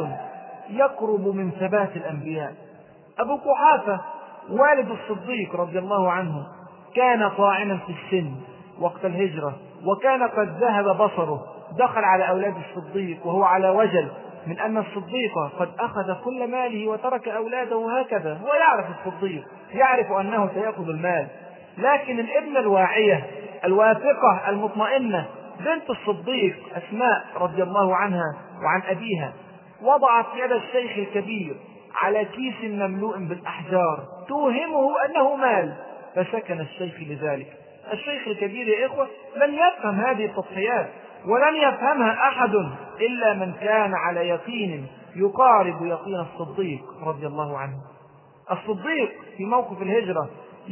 يقرب من ثبات الأنبياء. أبو قحافة والد الصديق رضي الله عنه كان طاعنا في السن وقت الهجرة، وكان قد ذهب بصره. دخل على أولاد الصديق وهو على وجل من أن الصديق قد أخذ كل ماله وترك أولاده هكذا. هو يعرف الصديق، يعرف أنه سيأخذ المال، لكن الابنة الواعية الواثقة المطمئنة بنت الصديق أسماء رضي الله عنها وعن أبيها وضعت يد الشيخ الكبير على كيس مملوء بالأحجار توهمه أنه مال، فسكن الشيخ لذلك. الشيخ الكبير يا إخوة لن يفهم هذه التضحيات، ولن يفهمها أحد إلا من كان على يقين يقارب يقين الصديق رضي الله عنه. الصديق في موقف الهجرة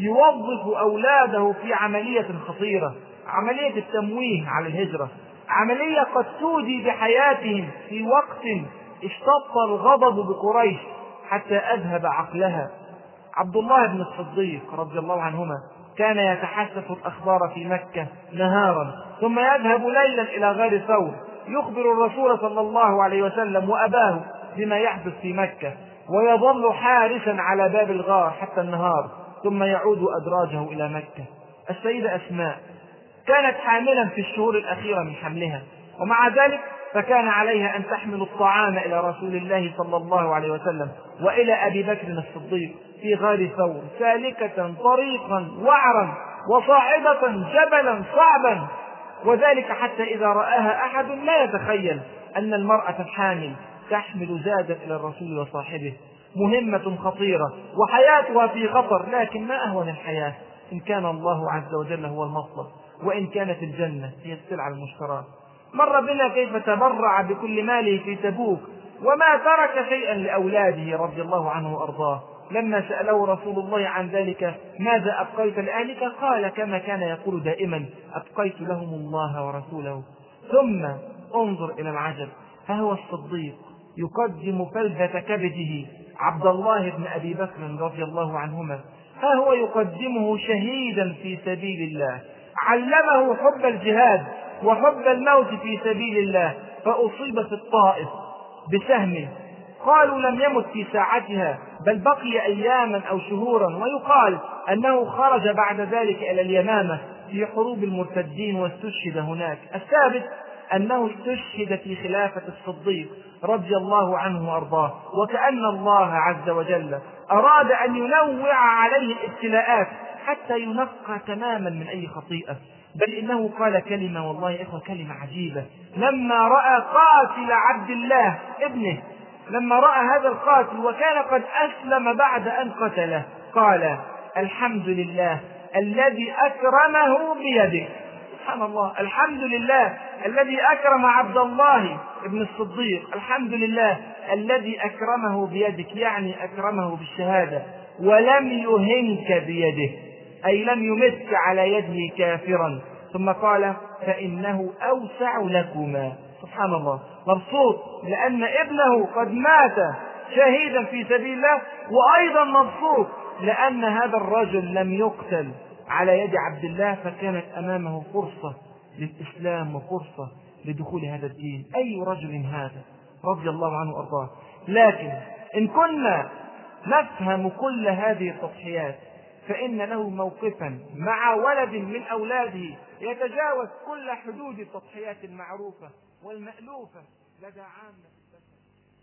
يوظف أولاده في عملية خطيرة، عملية التمويه على الهجرة، عملية قد تودي بحياتهم في وقت اشتط الغضب بقريش حتى أذهب عقلها. عبد الله بن الصديق رضي الله عنهما كان يتحسس الأخبار في مكة نهارا، ثم يذهب ليلا إلى غار ثور يخبر الرسول صلى الله عليه وسلم وأباه بما يحدث في مكة، ويظل حارسا على باب الغار حتى النهار، ثم يعود أدراجه إلى مكة. السيدة أسماء كانت حاملا في الشهور الأخيرة من حملها، ومع ذلك فكان عليها أن تحمل الطعام إلى رسول الله صلى الله عليه وسلم وإلى أبي بكر الصديق في غار ثور، سالكة طريقا وعرا وصاعدة جبلا صعبا، وذلك حتى إذا رآها أحد لا يتخيل أن المرأة الحامل تحمل زادا إلى الرسول وصاحبه. مهمة خطيرة وحياتها في خطر، لكن ما أهون الحياة إن كان الله عز وجل هو المطلب، وإن كانت الجنة هي السلعة المشتراه. مر بنا كيف تبرع بكل ماله في تبوك وما ترك شيئا لأولاده رضي الله عنه وأرضاه. لما سأله رسول الله عن ذلك ماذا أبقيت لأهلك؟ قال كما كان يقول دائما أبقيت لهم الله ورسوله. ثم انظر إلى العجب، ها هو الصديق يقدم فلذة كبده عبد الله بن أبي بكر رضي الله عنهما، ها هو يقدمه شهيدا في سبيل الله، علمه حب الجهاد وحب الموت في سبيل الله، فأصيب في الطائف بسهم، قالوا لم يمت في ساعتها بل بقي أياما أو شهورا، ويقال أنه خرج بعد ذلك إلى اليمامة في حروب المرتدين واستشهد هناك. الثابت أنه استشهد في خلافة الصديق رضي الله عنه وأرضاه، وكأن الله عز وجل أراد أن ينوع عليه الابتلاءات حتى ينقى تماما من أي خطيئة. بل إنه قال كلمة والله يا إخوة كلمة عجيبة، لما رأى قاتل عبد الله ابنه لما رأى هذا القاتل وكان قد أسلم بعد أن قتله قال: الحمد لله الذي أكرمه بيده. سبحان الله، الحمد لله الذي أكرم عبد الله ابن الصديق، الحمد لله الذي أكرمه بيدك، يعني أكرمه بالشهادة، ولم يهنك بيده، أي لم يمسك على يده كافرا. ثم قال: فإنه أوسع لكما. سبحان الله، مبسوط لأن ابنه قد مات شهيدا في سبيل الله، وأيضا مبسوط لأن هذا الرجل لم يقتل على يد عبد الله، فكانت أمامه فرصة للإسلام وفرصة لدخول هذا الدين. أي رجل هذا رضي الله عنه وأرضاه. لكن إن كنا نفهم كل هذه التضحيات فإن له موقفا مع ولد من أولاده يتجاوز كل حدود التضحيات المعروفة والمألوفة لدى عامة البشر.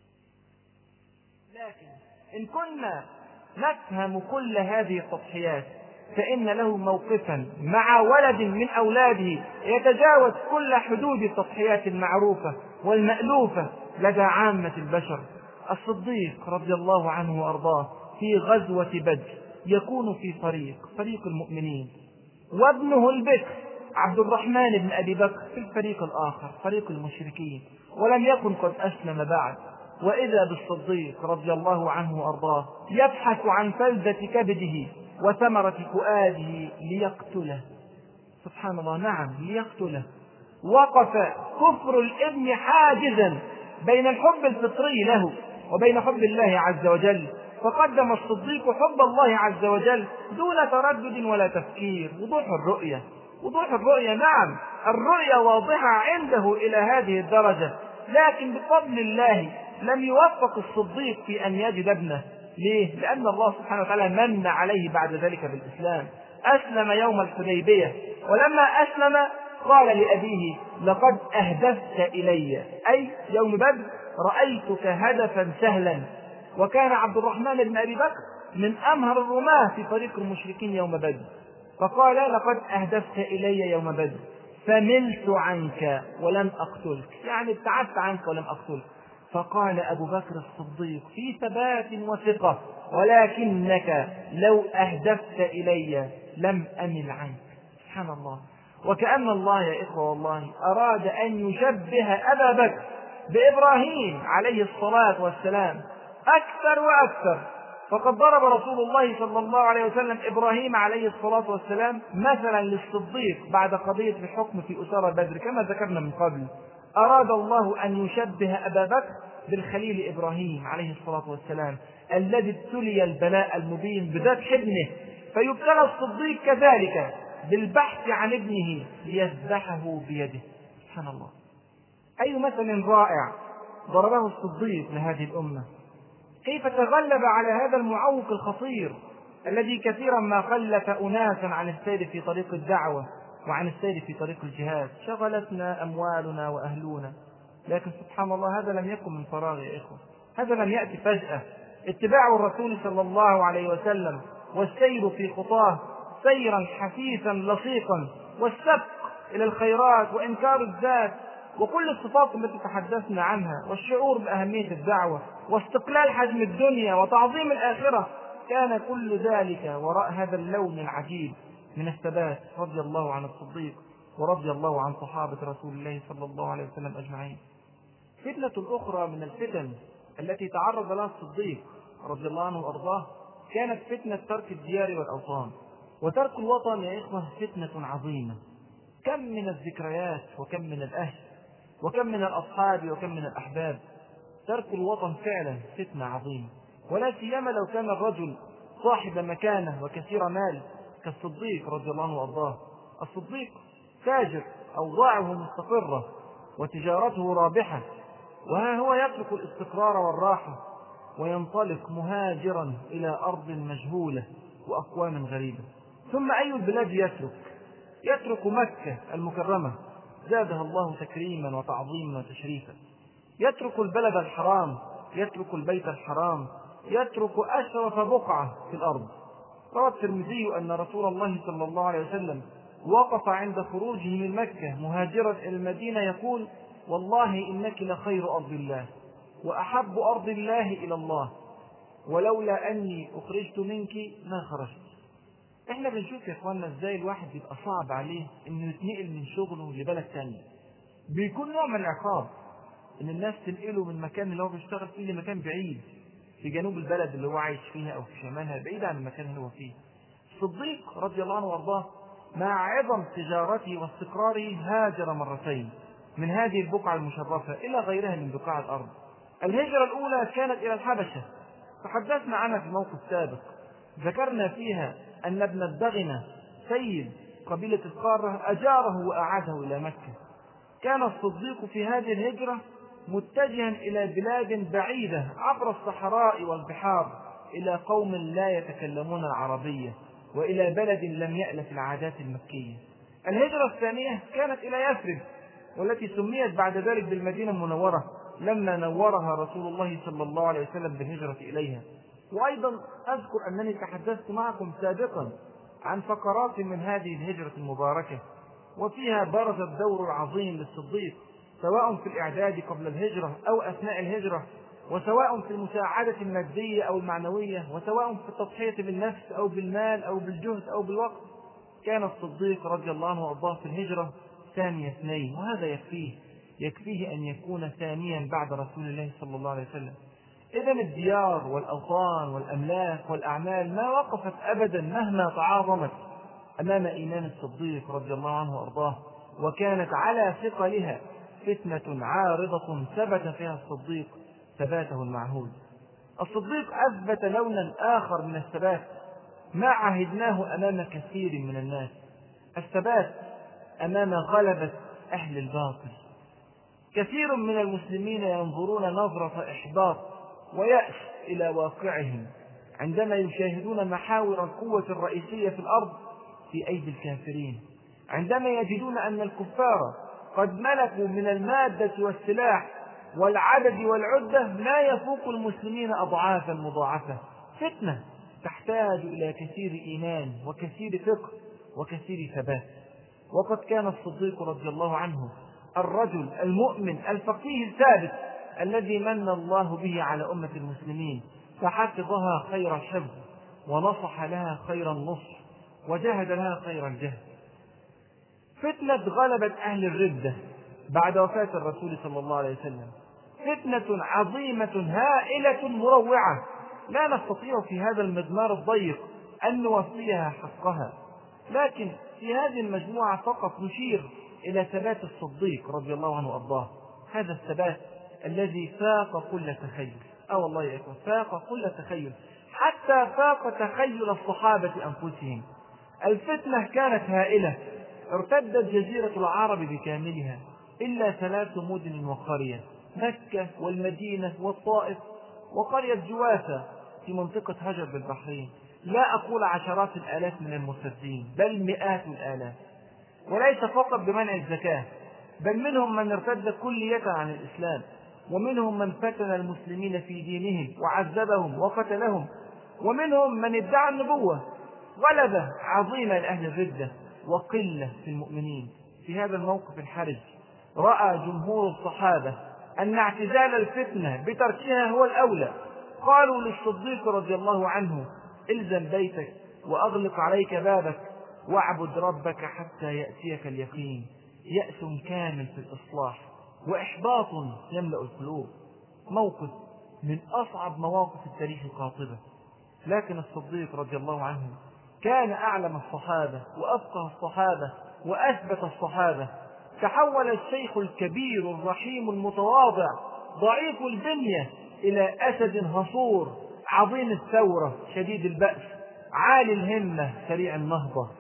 لكن إن كنا نفهم كل هذه التضحيات فإن له موقفا مع ولد من أولاده يتجاوز كل حدود التضحيات المعروفة والمألوفة لدى عامة البشر. الصديق رضي الله عنه وأرضاه في غزوة بدر يكون في فريق فريق المؤمنين، وابنه البكر عبد الرحمن بن أبي بكر في الفريق الآخر فريق المشركين، ولم يكن قد أسلم بعد. وإذا بالصديق رضي الله عنه وأرضاه يبحث عن فلذة كبده وثمرة فؤاده ليقتله. سبحان الله، نعم ليقتله. وقف كفر الابن حاجزا بين الحب الفطري له وبين حب الله عز وجل، فقدم الصديق حب الله عز وجل دون تردد ولا تفكير. وضوح الرؤية، وضوح الرؤية، نعم الرؤية واضحة عنده إلى هذه الدرجة. لكن بفضل الله لم يوفق الصديق في أن يجد ابنه. ليه؟ لأن الله سبحانه وتعالى من عليه بعد ذلك بالإسلام. أسلم يوم الحديبية، ولما أسلم قال لأبيه: لقد أهدفت إلي، أي يوم بدر رأيتك هدفا سهلا. وكان عبد الرحمن بن أبي بكر من أمهر الرماة في طريق المشركين يوم بدر، فقال: لقد أهدفت إلي يوم بدر فملت عنك ولم أقتلك، يعني ابتعدت عنك ولم أقتلك. فقال أبو بكر الصديق في ثبات وثقة: ولكنك لو أهدفت إلي لم أمل عنك. سبحان الله. وكأن الله يا إخوة والله أراد أن يشبه أبا بكر بإبراهيم عليه الصلاة والسلام أكثر وأكثر. فقد ضرب رسول الله صلى الله عليه وسلم إبراهيم عليه الصلاة والسلام مثلا للصديق بعد قضية الحكم في أسارى بدر كما ذكرنا من قبل. أراد الله أن يشبه أبا بكر بالخليل إبراهيم عليه الصلاة والسلام الذي ابتلي البلاء المبين بذبح ابنه، فيبتلى الصديق كذلك بالبحث عن ابنه ليذبحه بيده. سبحان الله، أي مثل رائع ضربه الصديق لهذه الأمة. كيف تغلب على هذا المعوق الخطير الذي كثيرا ما خلف أناسا عن السير في طريق الدعوة وعن السير في طريق الجهاد. شغلتنا أموالنا وأهلنا، لكن سبحان الله هذا لم يكن من فراغ يا إخوة، هذا لم يأتي فجأة. اتباع الرسول صلى الله عليه وسلم والسير في خطاه سيرا حثيثا لصيقا، والسبق إلى الخيرات وإنكار الذات وكل الصفات التي تحدثنا عنها، والشعور بأهمية الدعوة واستقلال حجم الدنيا وتعظيم الآخرة، كان كل ذلك وراء هذا اللون العجيب من الثبات. رضي الله عن الصديق ورضي الله عن صحابة رسول الله صلى الله عليه وسلم أجمعين. فتنة أخرى من الفتن التي تعرض لها الصديق رضي الله عنه وأرضاه كانت فتنة ترك الديار والأوطان. وترك الوطن يا إخوة فتنة عظيمة. كم من الذكريات وكم من الأهل وكم من الأصحاب وكم من الأحباب. ترك الوطن فعلا فتنة عظيمة، ولا سيما لو كان الرجل صاحب مكانة وكثير مال كالصديق رضي الله عنه وأرضاه. الصديق تاجر أوضاعه مستقرة وتجارته رابحة، وها هو يترك الاستقرار والراحة وينطلق مهاجرا إلى أرض مجهولة وأقوام غريبة. ثم أي البلاد يترك؟ يترك مكة المكرمة زادها الله تكريما وتعظيما وتشريفا، يترك البلد الحرام، يترك البيت الحرام، يترك أشرف بقعة في الأرض. روى الترمذي أن رسول الله صلى الله عليه وسلم وقف عند خروجه من مكة مهاجرا إلى المدينة يقول: والله إنك لخير أرض الله، وأحب أرض الله إلى الله، ولولا أني أخرجت منك ما خرجت. احنا بنشوف يا اخواننا ازاي الواحد بيبقى صعب عليه انه يتنقل من شغله لبلد تاني. بيكون نوع من العقاب ان الناس تنقله من المكان اللي هو بيشتغل فيه لمكان بعيد في جنوب البلد اللي هو عايش فيها او في شمالها، بعيد عن المكان اللي هو فيه. الصديق رضي الله عنه وارضاه مع عظم تجارته واستقراره هاجر مرتين من هذه البقعة المشرفة إلى غيرها من بقاع الأرض. الهجرة الأولى كانت إلى الحبشة، تحدثنا عنها في موقف سابق، ذكرنا فيها أن ابن الدغنة سيد قبيلة القارة أجاره وأعاده إلى مكة. كان الصديق في هذه الهجرة متجها إلى بلاد بعيدة عبر الصحراء والبحار، إلى قوم لا يتكلمون العربية، وإلى بلد لم يألف العادات المكية. الهجرة الثانية كانت إلى يثرب، والتي سميت بعد ذلك بالمدينة المنورة لما نورها رسول الله صلى الله عليه وسلم بالهجرة إليها. وأيضا أذكر أنني تحدثت معكم سابقا عن فقرات من هذه الهجرة المباركة، وفيها برز الدور العظيم للصديق سواء في الإعداد قبل الهجرة أو أثناء الهجرة، وسواء في المساعدة المادية أو المعنوية، وسواء في التضحية بالنفس أو بالمال أو بالجهد أو بالوقت. كان الصديق رضي الله عنه وارضاه في الهجرة ثاني اثنين، وهذا يكفيه يكفيه أن يكون ثانيا بعد رسول الله صلى الله عليه وسلم. إذن الديار والأوطان والأملاك والأعمال ما وقفت أبدا مهما تعاظمت أمام إيمان الصديق رضي الله عنه وارضاه، وكانت على ثقلها فتنة عارضة ثبت فيها الصديق ثباته المعهود. الصديق أثبت لونا آخر من الثبات ما عهدناه أمام كثير من الناس، الثبات أمام غلبة أهل الباطل. كثير من المسلمين ينظرون نظرة إحباط ويأس إلى واقعهم عندما يشاهدون محاور القوة الرئيسية في الأرض في أيدي الكافرين، عندما يجدون أن الكفار قد ملكوا من المادة والسلاح والعدد والعدة ما يفوق المسلمين أضعافا مضاعفة. فتنة تحتاج إلى كثير إيمان وكثير فقه وكثير ثبات. وقد كان الصديق رضي الله عنه الرجل المؤمن الفقيه الثابت الذي من الله به على أمة المسلمين، فحفظها خير الحفظ ونصح لها خير النصح وجاهد لها خير الجهد. فتنة غلبت أهل الردة بعد وفاة الرسول صلى الله عليه وسلم، فتنة عظيمة هائلة مروعة لا نستطيع في هذا المضمار الضيق أن نوفيها حقها، لكن في هذه المجموعة فقط نشير إلى ثبات الصديق رضي الله عنه وأرضاه، هذا الثبات الذي فاق كل تخيل. أو والله يا إخوة فاق كل تخيل، حتى فاق تخيل الصحابة أنفسهم. الفتنة كانت هائلة، ارتدت جزيرة العرب بكاملها إلا ثلاث مدن وقرية، مكة والمدينة والطائف وقرية جواسة في منطقة هجر بالبحرين. لا أقول عشرات الآلاف من المرتدين، بل مئات الآلاف، وليس فقط بمنع الزكاة، بل منهم من ارتد كلية عن الإسلام، ومنهم من فتن المسلمين في دينهم وعذبهم وقتلهم، ومنهم من ادعى النبوة. غلبة عظيمة لأهل الردة وقلة في المؤمنين. في هذا الموقف الحرج رأى جمهور الصحابة أن اعتزال الفتنة بتركها هو الأولى. قالوا للصديق رضي الله عنه: الزم بيتك وأغلق عليك بابك واعبد ربك حتى يأتيك اليقين. يأس كامل في الإصلاح وإحباط يملأ القلوب. موقف من أصعب مواقف التاريخ القاطبة، لكن الصديق رضي الله عنه كان أعلم الصحابة وأفقه الصحابة وأثبت الصحابة. تحول الشيخ الكبير الرحيم المتواضع ضعيف البنية إلى أسد هصور عظيم الثورة شديد البأس عالي الهمة سريع النهضة.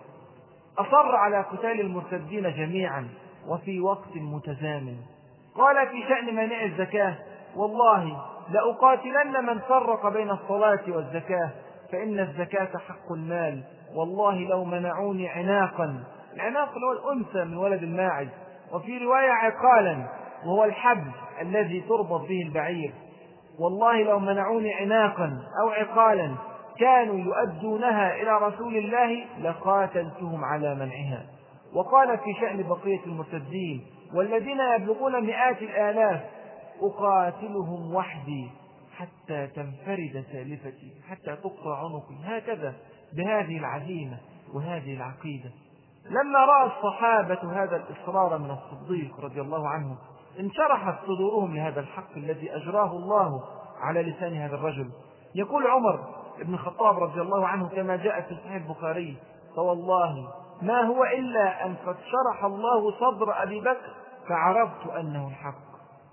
أصر على قتال المرتدين جميعا وفي وقت متزامن. قال في شأن مانع الزكاة: والله لأقاتلن من فرق بين الصلاة والزكاة، فإن الزكاة حق المال، والله لو منعوني عناقا، العناق هو الأنثى من ولد الماعز، وفي رواية عقالا وهو الحبل الذي تربط به البعير، والله لو منعوني عناقا أو عقالا كانوا يؤدونها إلى رسول الله لقاتلتهم على منعها. وقال في شأن بقية المرتدين والذين يبلغون مئات الآلاف: أقاتلهم وحدي حتى تنفرد سالفتي، حتى تقطع عنقي، هكذا بهذه العزيمة وهذه العقيدة. لما رأى الصحابة هذا الإصرار من الصديق رضي الله عنه انشرحت صدورهم لهذا الحق الذي أجراه الله على لسان هذا الرجل. يقول عمر بن الخطاب رضي الله عنه كما جاء في صحيح البخاري: فوالله ما هو إلا أن قد شرح الله صدر أبي بكر فعرفت أنه الحق.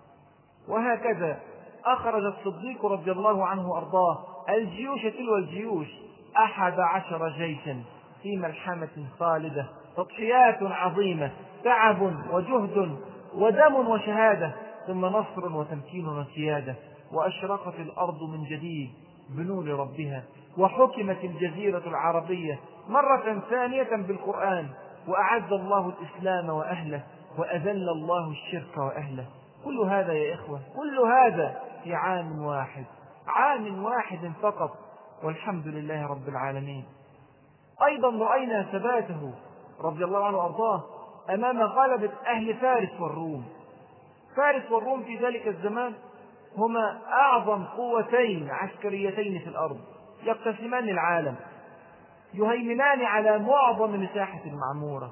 وهكذا أخرج الصديق رضي الله عنه وأرضاه الجيوش تلو الجيوش، أحد عشر جيشا في ملحمة خالدة، تضحيات عظيمة، تعب وجهد ودم وشهادة، ثم نصر وتمكين وسيادة، وأشرقت الأرض من جديد بنور ربها، وحكمت الجزيرة العربية مرة ثانية بالقرآن، وأعز الله الإسلام وأهله، وأذل الله الشرك وأهله. كل هذا يا إخوة، كل هذا في عام واحد، عام واحد فقط، والحمد لله رب العالمين. أيضا رأينا ثباته رضي الله عنه وأرضاه أمام غلبة أهل فارس والروم. فارس والروم في ذلك الزمان هما أعظم قوتين عسكريتين في الأرض، يقتسمان العالم، يهيمنان على معظم مساحة المعمورة،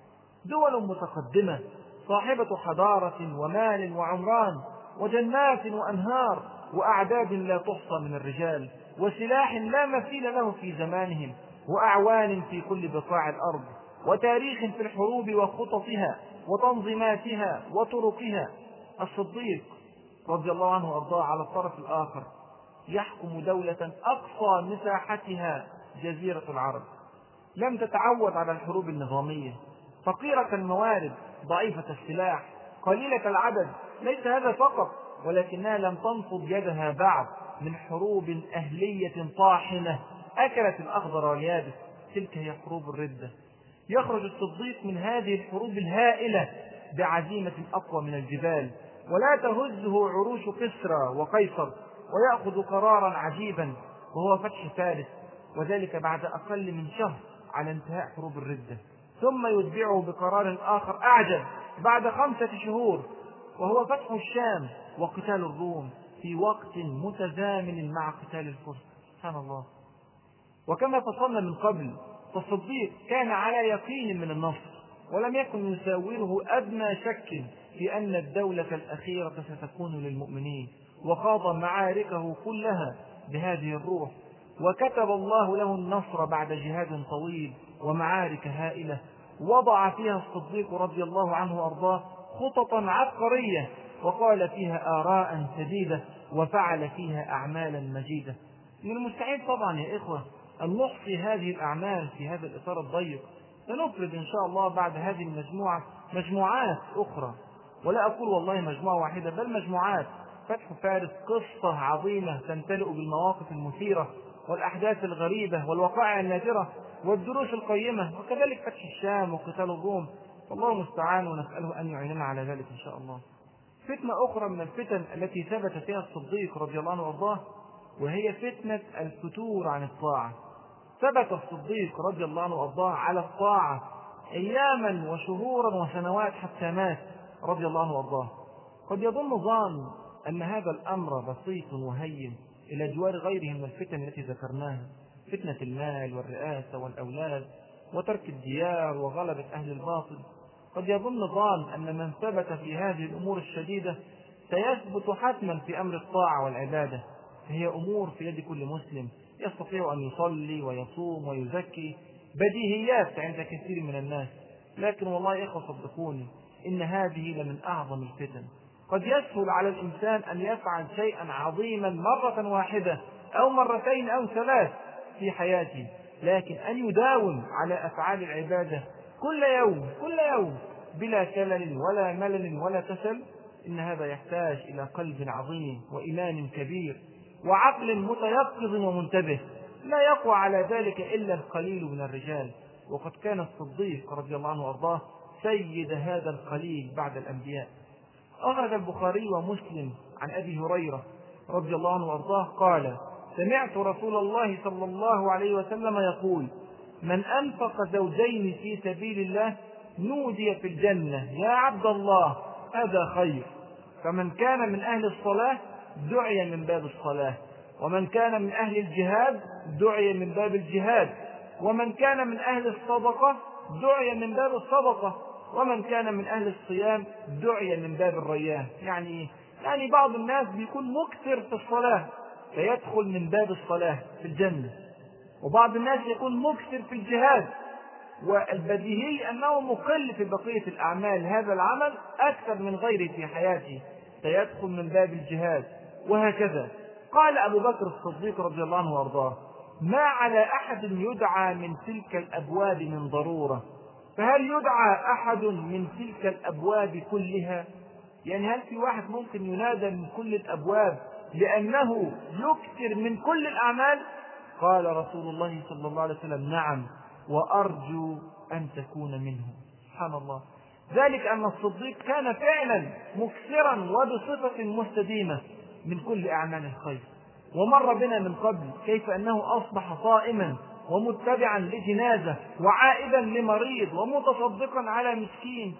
دول متقدمة صاحبة حضارة ومال وعمران وجنات وأنهار وأعداد لا تحصى من الرجال، وسلاح لا مثيل له في زمانهم، وأعوان في كل بقاع الأرض، وتاريخ في الحروب وخططها وتنظيماتها وطرقها. الصديق رضي الله عنه وأرضاه على الطرف الآخر يحكم دولة أقصى مساحتها جزيرة العرب، لم تتعود على الحروب النظامية، فقيرة الموارد، ضعيفة السلاح، قليلة العدد. ليس هذا فقط، ولكنها لم تنفض يدها بعد من حروب أهلية طاحنة أكلت الأخضر واليابس، تلك هي حروب الردة. يخرج الصديق من هذه الحروب الهائلة بعزيمة أقوى من الجبال، ولا تهزه عروش كسرى وقيصر، ويأخذ قرارا عجيبا وهو فتح فارس، وذلك بعد أقل من شهر على انتهاء حروب الردة، ثم يتبعه بقرار آخر أعجب بعد خمسة شهور وهو فتح الشام وقتال الروم في وقت متزامن مع قتال الفرس. سبحان الله. وكما فصلنا من قبل، فالصديق كان على يقين من النصر، ولم يكن يساوره أدنى شك في أن الدولة الأخيرة ستكون للمؤمنين، وخاض معاركه كلها بهذه الروح، وكتب الله له النصر بعد جهاد طويل ومعارك هائلة وضع فيها الصديق رضي الله عنه وأرضاه خططا عبقرية، وقال فيها آراء سديدة، وفعل فيها أعمالا مجيدة. من المستحيل طبعا يا إخوة أن نحصي هذه الأعمال في هذا الإطار الضيق، سنفرد إن شاء الله بعد هذه المجموعة مجموعات أخرى، ولا أقول والله مجموعة واحدة بل مجموعات. فتح فارس قصة عظيمة تمتلئ بالمواقف المثيرة والأحداث الغريبة والوقائع النادرة والدروس القيمة، وكذلك فتح الشام وقتال الروم، والله المستعان، ونسأله أن يعيننا على ذلك إن شاء الله. فتنة أخرى من الفتن التي ثبت فيها الصديق رضي الله عنه وارضاه وهي فتنة الفتور عن الطاعة. ثبت الصديق رضي الله عنه وارضاه على الطاعة أياما وشهورا وسنوات حتى مات رضي الله عنه وارضاه. قد يظن ظان أن هذا الأمر بسيط وهين إلى جوار غيره من الفتن التي ذكرناها، فتنة المال والرئاسة والأولاد وترك الديار وغلبة أهل الباطل. قد يظن ظان أن من ثبت في هذه الأمور الشديدة سيثبت حتما في أمر الطاعة والعبادة، فهي أمور في يد كل مسلم يستطيع أن يصلي ويصوم ويزكي، بديهيات عند كثير من الناس. لكن والله يا إخوة صدقوني إن هذه لمن أعظم الفتن. قد يسهل على الإنسان أن يفعل شيئا عظيما مرة واحدة أو مرتين أو ثلاث في حياته، لكن أن يداوم على أفعال العبادة كل يوم كل يوم بلا كلل ولا ملل ولا كسل، إن هذا يحتاج إلى قلب عظيم وإيمان كبير وعقل متيقظ ومنتبه، لا يقوى على ذلك إلا القليل من الرجال. وقد كان الصديق رضي الله عنه وارضاه سيد هذا القليل بعد الأنبياء. أخرج البخاري ومسلم عن أبي هريرة رضي الله عنه وارضاه قال: سمعت رسول الله صلى الله عليه وسلم يقول: من أنفق زوجين في سبيل الله نودي في الجنة يا عبد الله هذا خير. فمن كان من أهل الصلاة دعي من باب الصلاة، ومن كان من أهل الجهاد دعي من باب الجهاد، ومن كان من أهل الصدقة دعي من باب الصدقة، ومن كان من أهل الصيام دعي من باب الريان. يعني إيه؟ يعني بعض الناس بيكون مكثر في الصلاة فيدخل من باب الصلاة في الجنة، وبعض الناس يكون مكثر في الجهاد والبديهي أنه مقل في بقية الأعمال، هذا العمل أكثر من غيره في حياته فيدخل من باب الجهاد، وهكذا. قال أبو بكر الصديق رضي الله عنه وارضاه: ما على أحد يدعى من تلك الأبواب من ضرورة، فهل يدعى أحد من تلك الأبواب كلها؟ يعني هل في واحد ممكن ينادى من كل الأبواب لأنه يكثر من كل الأعمال؟ قال رسول الله صلى الله عليه وسلم: نعم، وأرجو أن تكون منه. سبحان الله. ذلك أن الصديق كان فعلا مكثرا وبصفة مستديمة من كل أعمال الخير. ومر بنا من قبل كيف أنه أصبح صائما ومتبعا لجنازة وعائدا لمريض ومتصدقا على مسكين.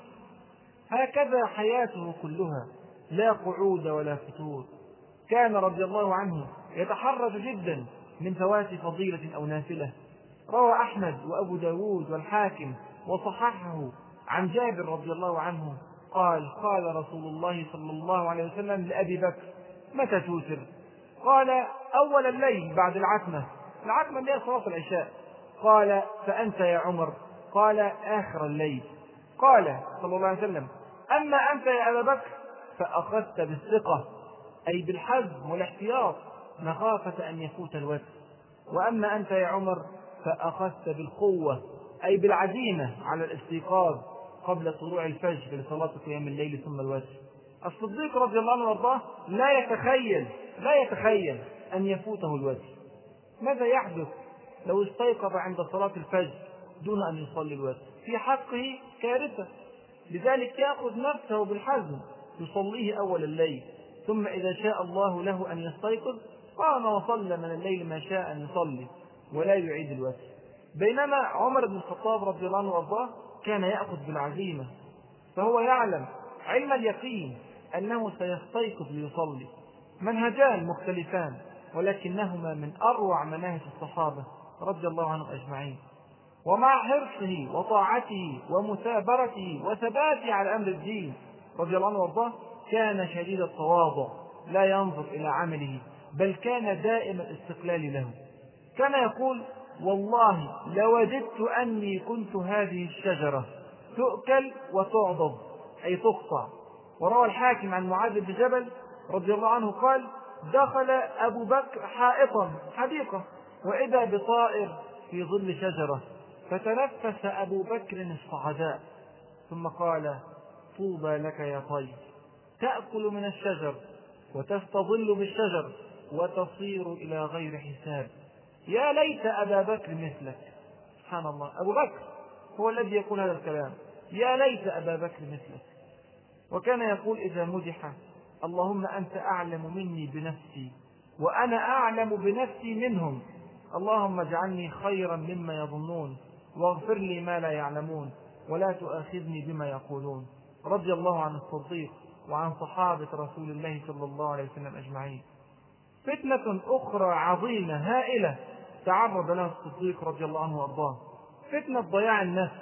هكذا حياته كلها، لا قعود ولا فتور. كان رضي الله عنه يتحرج جدا من فوات فضيلة أو نافلة. روى أحمد وأبو داود والحاكم وصححه عن جابر رضي الله عنه قال: قال رسول الله صلى الله عليه وسلم لأبي بكر: متى توتر؟ قال: أول الليل بعد العتمة. العتمة اللي هي صلاة العشاء. قال: فأنت يا عمر؟ قال: آخر الليل. قال صلى الله عليه وسلم: أما أنت يا أبا بكر فأخذت بالثقة، أي بالحزم والاحتياط مخافة أن يفوت الوتر، وأما أنت يا عمر فأخذت بالقوة، أي بالعزيمة على الاستيقاظ قبل طلوع الفجر لصلاة قيام الليل ثم الوتر. الصديق رضي الله عنه وارضاه لا يتخيل لا يتخيل أن يفوته الوتر. ماذا يحدث لو استيقظ عند صلاة الفجر دون أن يصلي الوتر؟ في حقه كارثة. لذلك يأخذ نفسه بالحزم، يصليه أول الليل، ثم إذا شاء الله له أن يستيقظ قام وصلى من الليل ما شاء أن يصلي ولا يعيد الوتر. بينما عمر بن الخطاب رضي الله عنه وارضاه كان يأخذ بالعزيمة، فهو يعلم علم اليقين أنه سيستيقظ ليصلي. منهجان مختلفان ولكنهما من أروع مناهج الصحابة رضي الله عنهم أجمعين. ومع حرصه وطاعته ومثابرته وثباته على أمر الدين رضي الله عنه وارضاه كان شديد التواضع، لا ينظر إلى عمله بل كان دائم الاستقلال له. كان يقول: والله لوددت أني كنت هذه الشجرة تؤكل وتعضد، أي تقطع. وروى الحاكم عن معاذ بن جبل رضي الله عنه قال: دخل أبو بكر حائطا حديقة وإذا بطائر في ظل شجرة، فتنفس أبو بكر الصعداء ثم قال: طوبى لك يا طير، تأكل من الشجر وتستظل بالشجر وتصير إلى غير حساب. يا ليت أبا بكر مثلك. سبحان الله، أبو بكر هو الذي يقول هذا الكلام: يا ليت أبا بكر مثلك. وكان يقول إذا مدح: اللهم أنت أعلم مني بنفسي وأنا أعلم بنفسي منهم، اللهم اجعلني خيرا مما يظنون واغفر لي ما لا يعلمون ولا تؤاخذني بما يقولون. رضي الله عن الصديق وعن صحابة رسول الله صلى الله عليه وسلم أجمعين. فتنة أخرى عظيمة هائلة تعرض لها الصديق رضي الله عنه وارضاه، فتنة ضياع النفس،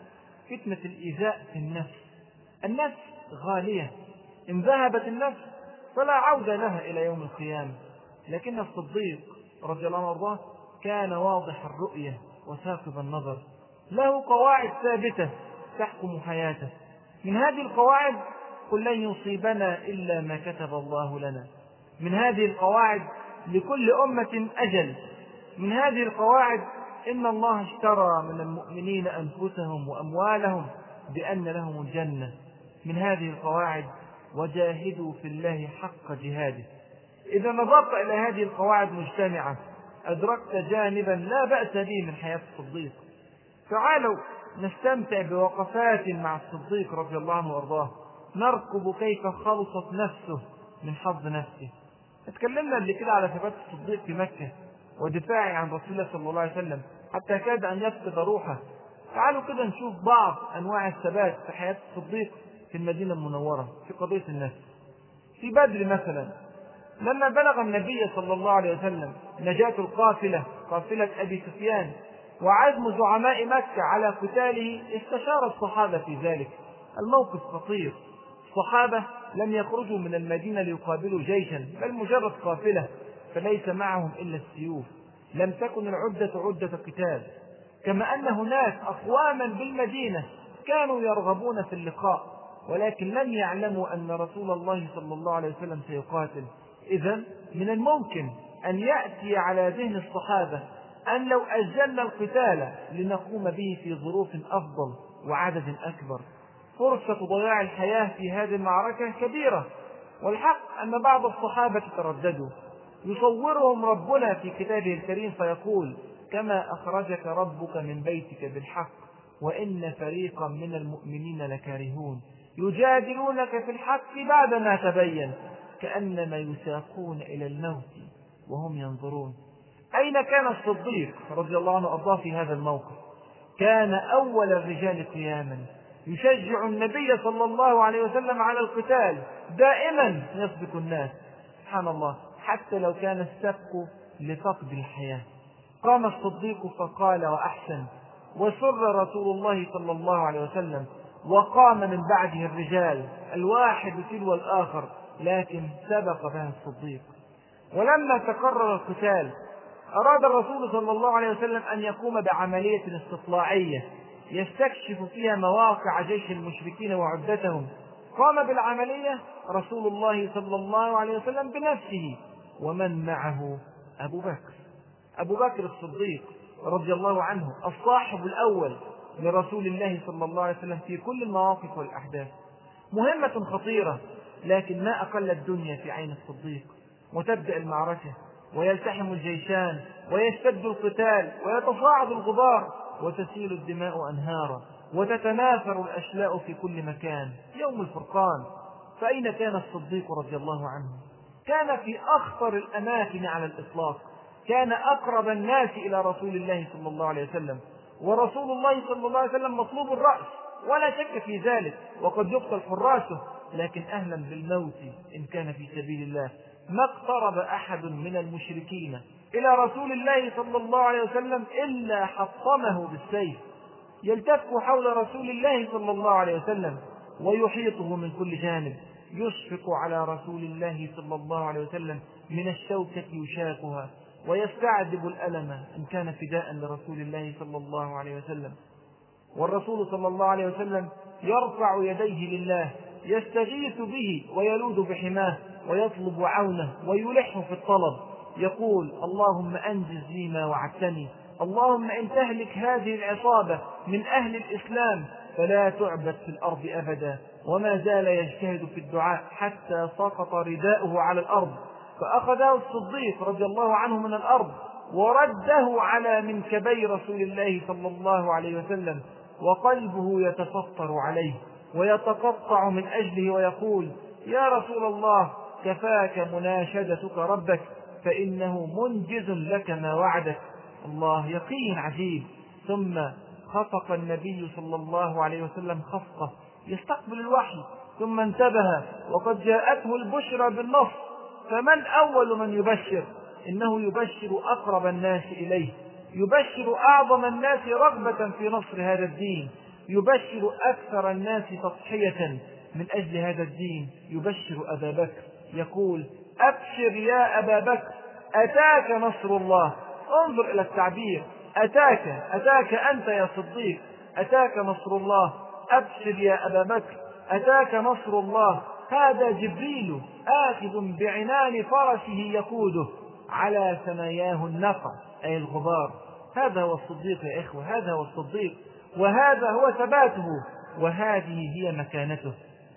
فتنة الإيذاء في النفس. النفس غالية، إن ذهبت النفس فلا عودة لها إلى يوم القيامة. لكن الصديق رضي الله عنه وارضاه كان واضح الرؤية وثاقب النظر، له قواعد ثابتة تحكم حياته. من هذه القواعد: قل لن يصيبنا إلا ما كتب الله لنا. من هذه القواعد: لكل أمة أجل. من هذه القواعد: إن الله اشترى من المؤمنين أنفسهم وأموالهم بأن لهم الجنة. من هذه القواعد: وجاهدوا في الله حق جهاده. إذا نظرت إلى هذه القواعد مجتمعة أدركت جانبا لا بأس به من حياة الصديق. تعالوا نستمتع بوقفات مع الصديق رضي الله عنه وارضاه، نركب كيف خلصت نفسه من حظ نفسه. اتكلمنا قبل كده على ثبات الصديق في مكة ودفاعه عن رسول الله صلى الله عليه وسلم حتى كاد أن يفقد روحه. تعالوا كده نشوف بعض أنواع الثبات في حياة الصديق في المدينة المنورة في قضية النفس. في بدر مثلا لما بلغ النبي صلى الله عليه وسلم نجاة القافلة قافلة أبي سفيان وعزم زعماء مكة على قتاله، استشار الصحابة في ذلك. الموقف خطير، الصحابة لم يخرجوا من المدينة ليقابلوا جيشا بل مجرد قافلة، فليس معهم إلا السيوف، لم تكن العدة عدة قتال، كما أن هناك أقواما بالمدينة كانوا يرغبون في اللقاء ولكن لم يعلموا أن رسول الله صلى الله عليه وسلم سيقاتل. إذن من الممكن أن يأتي على ذهن الصحابة أن لو أجلنا القتال لنقوم به في ظروف أفضل وعدد أكبر. فرصة ضياع الحياة في هذه المعركة كبيرة، والحق أن بعض الصحابة ترددوا. يصورهم ربنا في كتابه الكريم فيقول: كما أخرجك ربك من بيتك بالحق وإن فريقا من المؤمنين لكارهون يجادلونك في الحق بعدما تبين كأنما يساقون إلى الموت وهم ينظرون. أين كان الصديق رضي الله عنه وأرضاه في هذا الموقف؟ كان أول الرجال قياما، يشجع النبي صلى الله عليه وسلم على القتال، دائما يسبق الناس. سبحان الله، حتى لو كان السبق لفقد الحياة. قام الصديق فقال وأحسن، وسر رسول الله صلى الله عليه وسلم، وقام من بعده الرجال الواحد تلو الآخر، لكن سبق بها الصديق. ولما تقرر القتال أراد الرسول صلى الله عليه وسلم أن يقوم بعملية استطلاعية يستكشف فيها مواقع جيش المشركين وعدتهم. قام بالعملية رسول الله صلى الله عليه وسلم بنفسه، ومن معه أبو بكر أبو بكر الصديق رضي الله عنه، الصاحب الأول لرسول الله صلى الله عليه وسلم في كل المواقف والأحداث. مهمة خطيرة، لكن ما أقل الدنيا في عين الصديق. وتبدأ المعركة ويلتحم الجيشان ويشتد القتال ويتصاعد الغبار وتسيل الدماء أنهارا وتتناثر الأشلاء في كل مكان. يوم الفرقان، فأين كان الصديق رضي الله عنه؟ كان في أخطر الأماكن على الإطلاق، كان أقرب الناس إلى رسول الله صلى الله عليه وسلم، ورسول الله صلى الله عليه وسلم مطلوب الرأس ولا شك في ذلك، وقد يقتل حراسه، لكن أهلا بالموت إن كان في سبيل الله. ما اقترب أحد من المشركين إلى رسول الله صلى الله عليه وسلم إلا حطمه بالسيف، يلتف حول رسول الله صلى الله عليه وسلم ويحيطه من كل جانب، يشفق على رسول الله صلى الله عليه وسلم من الشوكة يشاكها، ويستعذب الألم إن كان فداء لرسول الله صلى الله عليه وسلم. والرسول صلى الله عليه وسلم يرفع يديه لله، يستغيث به ويلوذ بحماه ويطلب عونه ويلح في الطلب، يقول: اللهم أنجز لي ما وعدتني، اللهم إن تهلك هذه العصابة من أهل الإسلام فلا تعبد في الأرض أبدا. وما زال يجتهد في الدعاء حتى سقط رداؤه على الأرض، فأخذه الصديق رضي الله عنه من الأرض ورده على منكبي رسول الله صلى الله عليه وسلم، وقلبه يتفطر عليه ويتقطع من أجله ويقول: يا رسول الله، كفاك مناشدتك ربك فإنه منجز لك ما وعدك. الله، يقين عجيب. ثم خفق النبي صلى الله عليه وسلم خفقة يستقبل الوحي، ثم انتبه وقد جاءته البشرى بالنصر. فمن أول من يبشر؟ إنه يبشر أقرب الناس إليه، يبشر أعظم الناس رغبة في نصر هذا الدين، يبشر أكثر الناس تضحية من أجل هذا الدين، يبشر أبا بكر، يقول: أبشر يا أبا بكر، أتاك نصر الله. انظر إلى التعبير، أتاك أتاك أنت يا صديق، أتاك نصر الله. أبشر يا أبا بكر، أتاك نصر الله. هذا جبريل آخذ بعنان فرسه يقوده على ثناياه النقع أي الغبار. هذا هو الصديق يا إخوة، هذا هو الصديق، وهذا هو ثباته، وهذه هي مكانته.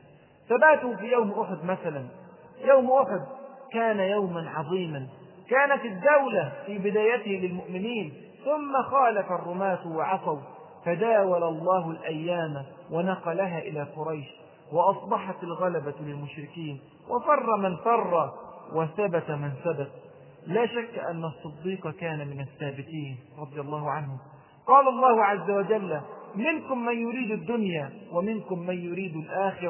ثباته في يوم أحد مثلا. يوم أحد كان يوما عظيما، كانت الدولة في بدايته للمؤمنين، ثم خالف الرماة وعصوا، فداول الله الأيام ونقلها إلى قريش، وأصبحت الغلبة للمشركين، وفر من فر وثبت من ثبت. لا شك أن الصديق كان من الثابتين رضي الله عنه. قال الله عز وجل: منكم من يريد الدنيا ومنكم من يريد الآخرة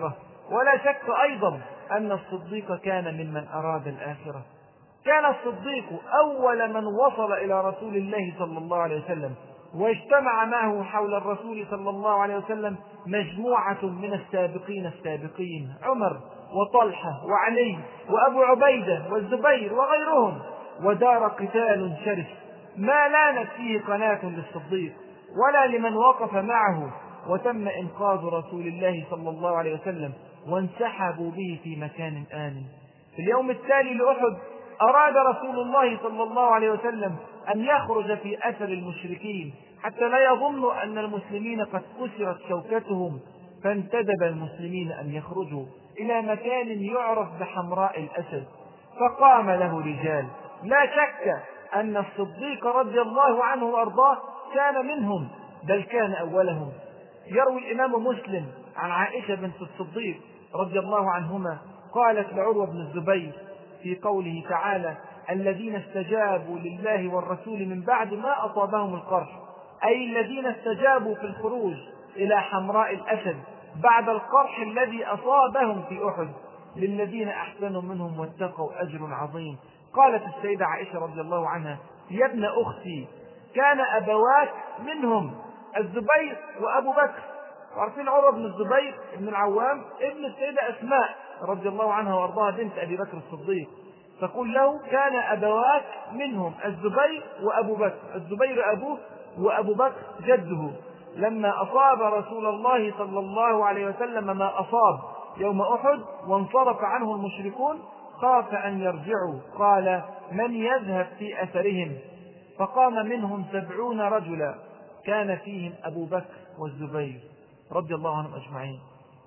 ولا شك أيضا أن الصديق كان ممن أراد الآخرة. كان الصديق أول من وصل إلى رسول الله صلى الله عليه وسلم، واجتمع معه حول الرسول صلى الله عليه وسلم مجموعة من السابقين السابقين، عمر وطلحة وعلي وأبو عبيدة والزبير وغيرهم، ودار قتال شرس ما لانت فيه قناة للصديق ولا لمن وقف معه، وتم إنقاذ رسول الله صلى الله عليه وسلم وانسحبوا به في مكان آمن. في اليوم التالي لأحد أراد رسول الله صلى الله عليه وسلم أن يخرج في أثر المشركين حتى لا يظنوا أن المسلمين قد كسرت شوكتهم، فانتدب المسلمين أن يخرجوا إلى مكان يعرف بحمراء الأسد، فقام له رجال. لا شك أن الصديق رضي الله عنه وأرضاه كان منهم، بل كان أولهم. يروي الإمام مسلم عن عائشة بنت الصديق رضي الله عنهما قالت لعروة بن الزبير في قوله تعالى: الذين استجابوا لله والرسول من بعد ما أصابهم القرح، أي الذين استجابوا في الخروج إلى حمراء الأسد بعد القرح الذي أصابهم في أحد، للذين أحسنوا منهم واتقوا أجر عظيم. قالت السيدة عائشة رضي الله عنها: يا ابن أختي، كان أبواك منهم الزبير وأبو بكر. وعارفين عروة بن الزبير ابن العوام ابن السيدة أسماء رضي الله عنها وأرضاها بنت أبي بكر الصديق، فقل له كان أبواك منهم الزبير وأبو بكر، الزبير أبوه وأبو بكر جده. لما أصاب رسول الله صلى الله عليه وسلم ما أصاب يوم أحد وانصرف عنه المشركون خاف أن يرجعوا، قال: من يذهب في أثرهم؟ فقام منهم سبعون رجلا كان فيهم أبو بكر والزبير رضي الله عنهم أجمعين.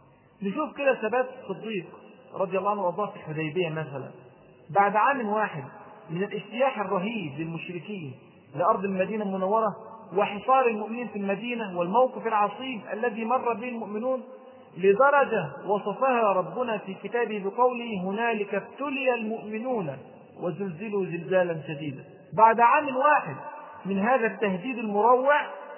نشوف كده ثبات الصديق رضي الله عنه وارضاه في الحديبية مثلا، بعد عام واحد من الاجتياح الرهيب للمشركين لأرض المدينة المنورة وحصار المؤمنين في المدينة والموقف العصيب الذي مر به المؤمنون، لدرجة وصفها ربنا في كتابه بقوله: هنالك ابتلي المؤمنون وزلزلوا زلزالا شديدا. بعد عام واحد من هذا التهديد المروع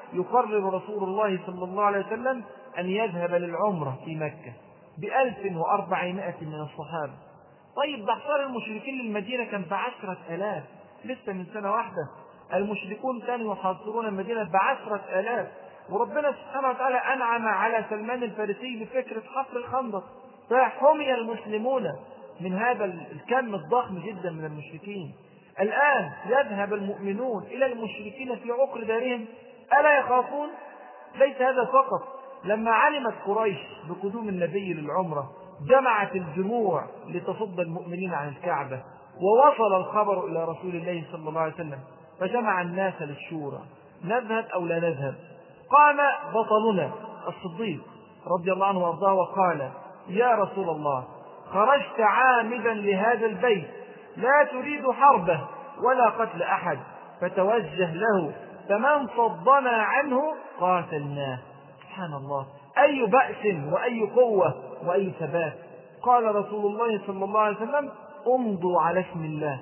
يقرر رسول الله صلى الله عليه وسلم أن يذهب للعمرة في مكة بألف وأربعمائة من الصحابة. طيب ده حصار المشركين للمدينة كان بعشرة آلاف، لسه من سنة واحدة المشركون كانوا يحاصرون المدينة بعشرة آلاف، وربنا سبحانه وتعالى أنعم على سلمان الفارسي بفكرة حفر الخندق، فحمي المسلمون من هذا الكم الضخم جدا من المشركين. الآن يذهب المؤمنون إلى المشركين في عقر دارهم، ألا يخافون؟ ليس هذا فقط، لما علمت قريش بقدوم النبي للعمرة جمعت الجموع لتصد المؤمنين عن الكعبة، ووصل الخبر إلى رسول الله صلى الله عليه وسلم فجمع الناس للشورى: نذهب أو لا نذهب؟ قام بطلنا الصديق رضي الله عنه وارضاه وقال: يا رسول الله، خرجت عامدا لهذا البيت لا تريد حربه ولا قتل أحد، فتوجه له، فمن صدنا عنه قاتلناه. سبحان الله، أي بأس وأي قوة وأي ثبات. قال رسول الله صلى الله عليه وسلم: امضوا على اسم الله.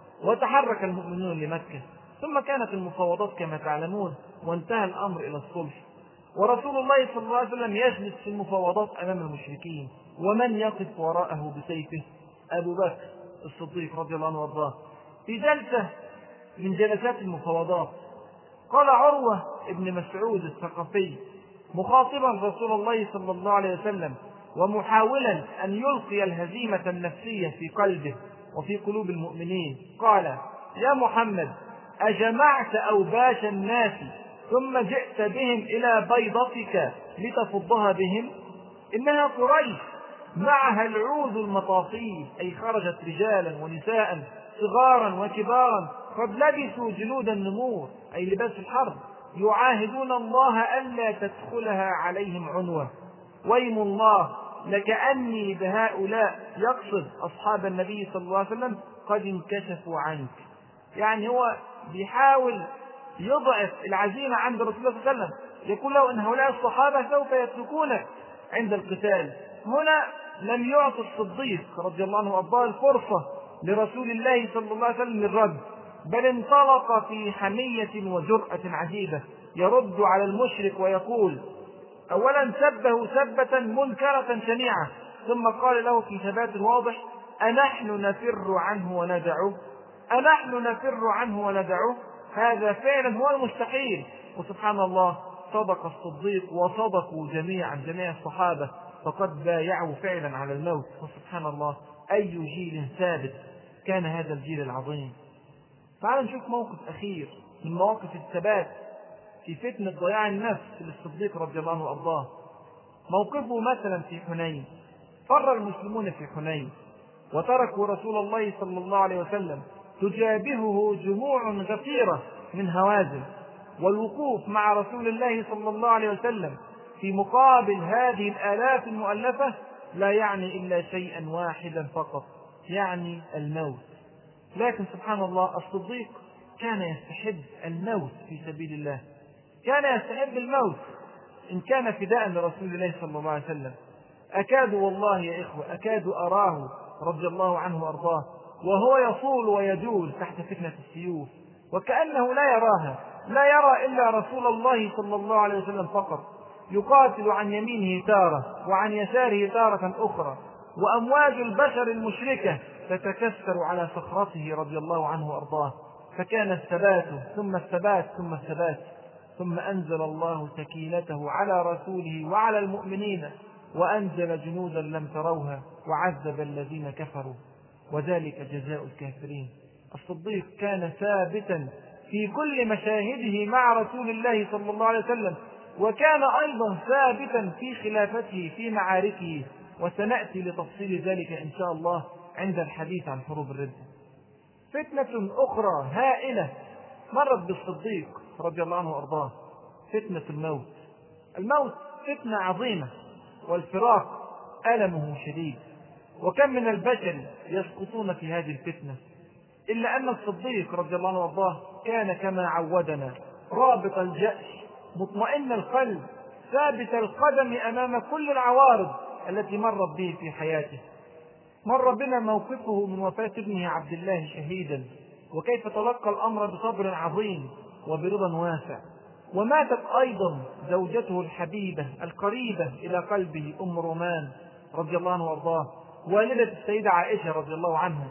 وتحرك المؤمنون لمكة، ثم كانت المفاوضات كما تعلمون، وانتهى الأمر إلى الصلح، ورسول الله صلى الله عليه وسلم يجلس في المفاوضات أمام المشركين، ومن يقف وراءه بسيفه؟ أبو بكر الصديق رضي الله عنه وارضاه. في جلسة من جلسات المفاوضات قال عروة ابن مسعود الثقفي مخاطبا رسول الله صلى الله عليه وسلم ومحاولا أن يلقي الهزيمة النفسية في قلبه وفي قلوب المؤمنين، قال: يا محمد، أجمعت أوباش الناس ثم جئت بهم إلى بيضتك لتفضها بهم؟ إنها قريش معها العوذ المطاطيل، أي خرجت رجالا ونساء صغارا وكبارا قد لبسوا جلود النمور، أي لباس الحرب، يعاهدون الله ألا تدخلها عليهم عنوة. ويم الله لكأني بهؤلاء، يقصد أصحاب النبي صلى الله عليه وسلم، قد انكشفوا عنك. يعني هو بيحاول يضعف العزيمة عند رسول الله صلى الله عليه وسلم، يقول له إن هؤلاء الصحابة سوف يتركونك عند القتال. هنا لم يعطي الصديق رضي الله عنه وارضاه الفرصة لرسول الله صلى الله عليه وسلم للرد، بل انطلق في حمية وجرأة عجيبة، يرد على المشرك ويقول: أولا سبه سبة منكرة شنيعة، ثم قال له في ثبات واضح: أنحن نفر عنه وندعه؟ أنحن نفر عنه وندعه؟ هذا فعلا هو المستحيل. وسبحان الله، صدق الصديق وصدقوا جميعا جميع الصحابة، فقد بايعوا فعلا على الموت. وسبحان الله، أي جيل ثابت كان هذا الجيل العظيم. تعالوا نشوف موقف أخير من مواقف الثبات في فتنة ضياع النفس للصديق رضي الله عنه وأرضاه. موقفه مثلا في حنين. فر المسلمون في حنين وتركوا رسول الله صلى الله عليه وسلم تجابهه جموع غفيرة من هوازن، والوقوف مع رسول الله صلى الله عليه وسلم في مقابل هذه الآلاف المؤلفة لا يعني إلا شيئا واحدا فقط، يعني الموت. لكن سبحان الله، الصديق كان يستحب الموت في سبيل الله، كان يستحب الموت إن كان فداء لرسول الله صلى الله عليه وسلم. أكاد والله يا إخوة، أكاد أراه رضي الله عنه وأرضاه وهو يصول ويجول تحت فتنة السيوف، وكأنه لا يراها، لا يرى إلا رسول الله صلى الله عليه وسلم فقط، يقاتل عن يمينه تارة وعن يساره تارة أخرى، وأمواج البشر المشركة تتكسر على صخرته رضي الله عنه وأرضاه. فكان الثبات ثم الثبات ثم الثبات، ثم أنزل الله سكينته على رسوله وعلى المؤمنين وأنزل جنودا لم تروها وعذب الذين كفروا، وذلك جزاء الكافرين. الصديق كان ثابتا في كل مشاهده مع رسول الله صلى الله عليه وسلم، وكان أيضا ثابتا في خلافته في معاركه، وسنأتي لتفصيل ذلك إن شاء الله عند الحديث عن حروب الردة. فتنة أخرى هائلة مرت بالصديق رضي الله عنه وأرضاه، فتنة الموت. الموت فتنة عظيمة، والفراق ألمه شديد، وكم من البشر يسقطون في هذه الفتنة، إلا أن الصديق رضي الله عنه وأرضاه كان كما عودنا رابط الجأش، مطمئن القلب، ثابت القدم أمام كل العوارض التي مرت به في حياته. مر بنا موقفه من وفاة ابنه عبد الله شهيدا، وكيف تلقى الأمر بصبر عظيم وبرضا واسع. وماتت أيضا زوجته الحبيبة القريبة إلى قلبه أم رومان رضي الله عنه وأرضاه، والدة السيدة عائشة رضي الله عنها.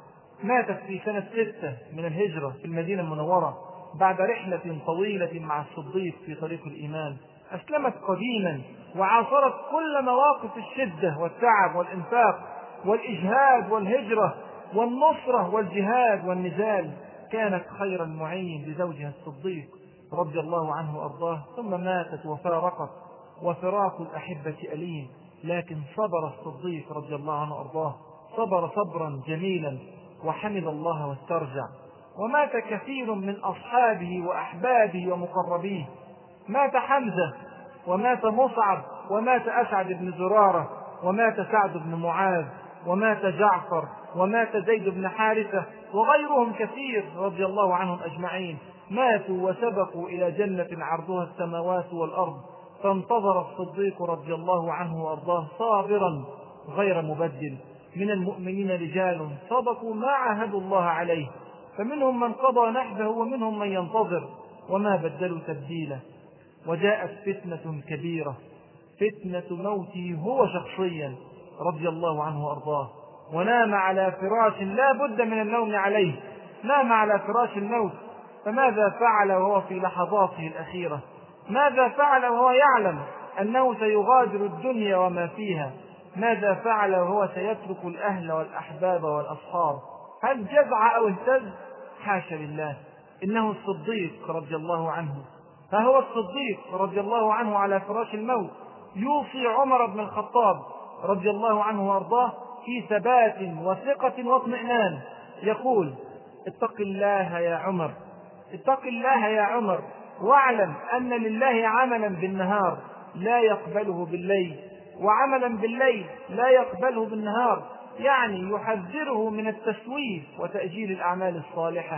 ماتت في سنة ستة من الهجرة في المدينة المنورة بعد رحلة طويلة مع الصديق في طريق الإيمان. أسلمت قديما وعاصرت كل مواقف الشدة والتعب والإنفاق والإجهاد والهجرة والنصرة والجهاد والنزال. كانت خير المعين لزوجها الصديق رضي الله عنه وأرضاه، ثم ماتت وفارقت، وفراق الأحبة أليم، لكن صبر الصديق رضي الله عنه وأرضاه، صبر صبرا جميلا وحمد الله واسترجع. ومات كثير من أصحابه وأحبابه ومقربيه، مات حمزة، ومات مصعب، ومات أسعد بن زرارة، ومات سعد بن معاذ، ومات جعفر، ومات زيد بن حارثة، وغيرهم كثير رضي الله عنهم أجمعين. ماتوا وسبقوا إلى جنة عرضها السماوات والأرض، فانتظر الصديق رضي الله عنه وأرضاه صابرا غير مبدل. من المؤمنين رجال صدقوا ما عاهدوا الله عليه، فمنهم من قضى نحبه ومنهم من ينتظر، وما بدلوا تبديلا. وجاءت فتنة كبيرة، فتنة موته هو شخصيا رضي الله عنه وأرضاه، ونام على فراش لا بد من النوم عليه، نام على فراش الموت. فماذا فعل وهو في لحظاته الأخيرة؟ ماذا فعل وهو يعلم أنه سيغادر الدنيا وما فيها؟ ماذا فعل وهو سيترك الأهل والأحباب والأصحاب؟ هل جزع أو اهتز؟ حاشا لله، إنه الصديق رضي الله عنه. فهو الصديق رضي الله عنه على فراش الموت يوصي عمر بن الخطاب رضي الله عنه وارضاه في ثبات وثقة واطمئنان، يقول: اتق الله يا عمر، اتق الله يا عمر، واعلم أن لله عملا بالنهار لا يقبله بالليل، وعملا بالليل لا يقبله بالنهار، يعني يحذره من التسويف وتأجيل الأعمال الصالحة،